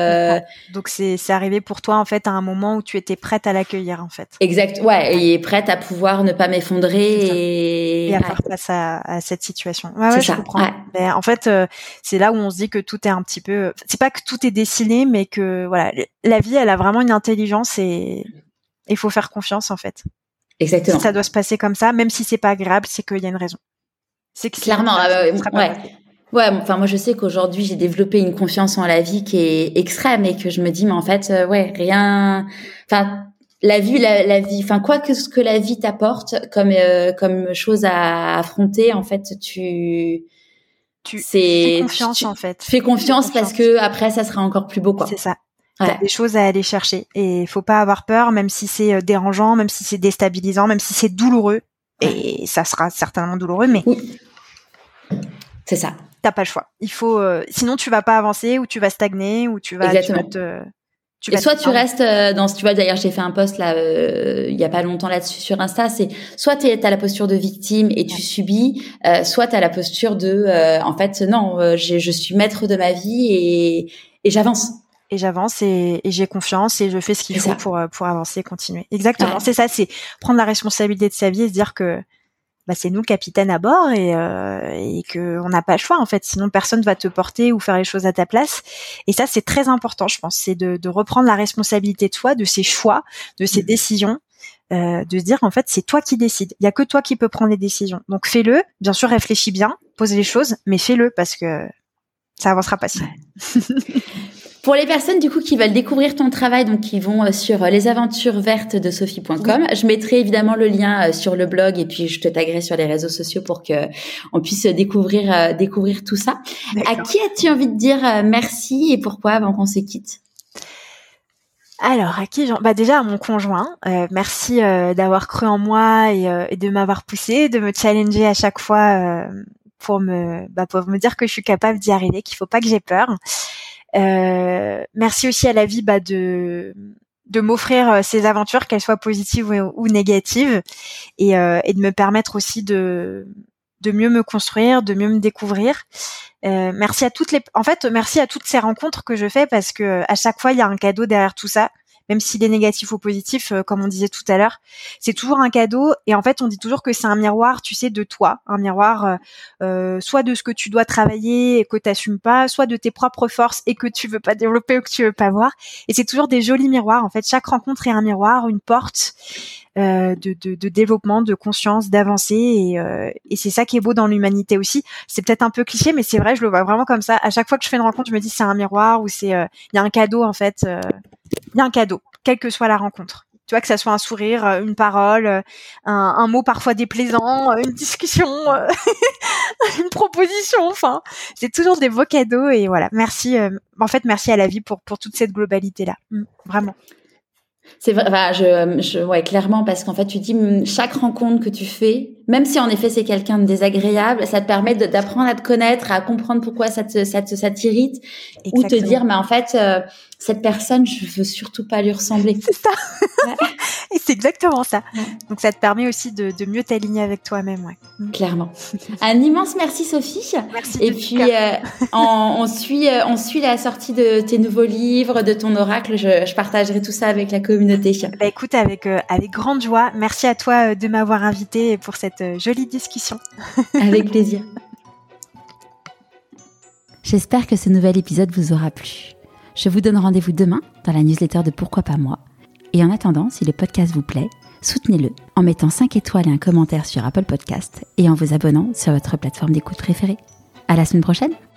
donc c'est arrivé pour toi en fait à un moment où tu étais prête à l'accueillir en fait.
Exact, et prête à pouvoir ne pas m'effondrer
et à faire face à cette situation. Ouais, je comprends. Ouais. Mais en fait, c'est là où on se dit que tout est un petit peu. C'est pas que tout est dessiné, mais que voilà, la vie, elle a vraiment une intelligence et il faut faire confiance en fait.
Exactement.
Si ça doit se passer comme ça, même si c'est pas agréable, c'est qu'il y a une raison.
C'est clairement, ouais. Enfin, moi, je sais qu'aujourd'hui, j'ai développé une confiance en la vie qui est extrême et que je me dis, mais en fait, rien. Enfin, la vie. Enfin, quoi que ce que la vie t'apporte comme chose à affronter, en fait,
tu fais confiance en fait.
Fais confiance parce que après, ça sera encore plus beau, quoi.
C'est ça. T'as des choses à aller chercher et faut pas avoir peur, même si c'est dérangeant, même si c'est déstabilisant, même si c'est douloureux. Et ça sera certainement douloureux, mais
oui. C'est ça.
T'as pas le choix. Il faut, sinon tu vas pas avancer ou tu vas stagner ou tu vas.
Exactement. Et soit tu restes tu vois, d'ailleurs j'ai fait un post là il y a pas longtemps là-dessus sur Insta, c'est soit t'as la posture de victime et tu subis, soit t'as la posture de en fait non, je suis maître de ma vie et j'avance.
Et j'avance et j'ai confiance et je fais ce qu'il faut pour avancer et continuer. Exactement. Ouais. C'est ça, c'est prendre la responsabilité de sa vie et se dire que c'est nous le capitaine à bord et que on n'a pas le choix en fait, sinon personne va te porter ou faire les choses à ta place. Et ça c'est très important, je pense, c'est de reprendre la responsabilité de soi, de ses choix, de ses décisions, de se dire en fait c'est toi qui décides. Il y a que toi qui peux prendre les décisions. Donc fais-le, bien sûr réfléchis bien, pose les choses, mais fais-le parce que ça avancera pas si.
Pour les personnes du coup qui veulent découvrir ton travail, donc qui vont sur lesaventuresvertesdesophie.com, je mettrai évidemment le lien sur le blog et puis je te taguerai sur les réseaux sociaux pour que on puisse découvrir tout ça. D'accord. À qui as-tu envie de dire merci et pourquoi avant qu'on se quitte ?
Alors, à qui déjà à mon conjoint, merci d'avoir cru en moi et de m'avoir poussée, de me challenger à chaque fois pour me dire que je suis capable d'y arriver, qu'il faut pas que j'ai peur. Merci aussi à la vie de m'offrir ces aventures, qu'elles soient positives ou négatives, et de me permettre aussi de mieux me construire, de mieux me découvrir. Merci à merci à toutes ces rencontres que je fais parce que à chaque fois il y a un cadeau derrière tout ça. Même s'il est négatif ou positif, comme on disait tout à l'heure, c'est toujours un cadeau. Et en fait, on dit toujours que c'est un miroir, tu sais, de toi. Un miroir, soit de ce que tu dois travailler et que t'assumes pas, soit de tes propres forces et que tu veux pas développer ou que tu veux pas voir. Et c'est toujours des jolis miroirs. En fait, chaque rencontre est un miroir, une porte de développement, de conscience, d'avancée. Et c'est ça qui est beau dans l'humanité aussi. C'est peut-être un peu cliché, mais c'est vrai, je le vois vraiment comme ça. À chaque fois que je fais une rencontre, je me dis c'est un miroir ou il y a un cadeau en fait. Il y a un cadeau, quelle que soit la rencontre. Tu vois, que ça soit un sourire, une parole, un mot parfois déplaisant, une discussion, une proposition, enfin, c'est toujours des beaux cadeaux et voilà. Merci, merci à la vie pour toute cette globalité-là. Vraiment.
C'est vrai, ouais, clairement, parce qu'en fait, tu dis, chaque rencontre que tu fais, même si en effet c'est quelqu'un de désagréable, ça te permet d'apprendre à te connaître, à comprendre pourquoi ça t'irrite, ou te dire, mais en fait, cette personne, je veux surtout pas lui ressembler.
C'est ça. Ouais. Et c'est exactement ça. Ouais. Donc ça te permet aussi de mieux t'aligner avec toi-même, ouais.
Clairement. Un immense merci Sophie.
Merci.
Et puis on suit la sortie de tes nouveaux livres, de ton oracle. Je partagerai tout ça avec la communauté.
Écoute, avec grande joie. Merci à toi de m'avoir invitée pour cette jolie discussion.
Avec plaisir.
J'espère que ce nouvel épisode vous aura plu. Je vous donne rendez-vous demain dans la newsletter de Pourquoi pas moi. Et en attendant, si le podcast vous plaît, soutenez-le en mettant 5 étoiles et un commentaire sur Apple Podcast et en vous abonnant sur votre plateforme d'écoute préférée. À la semaine prochaine!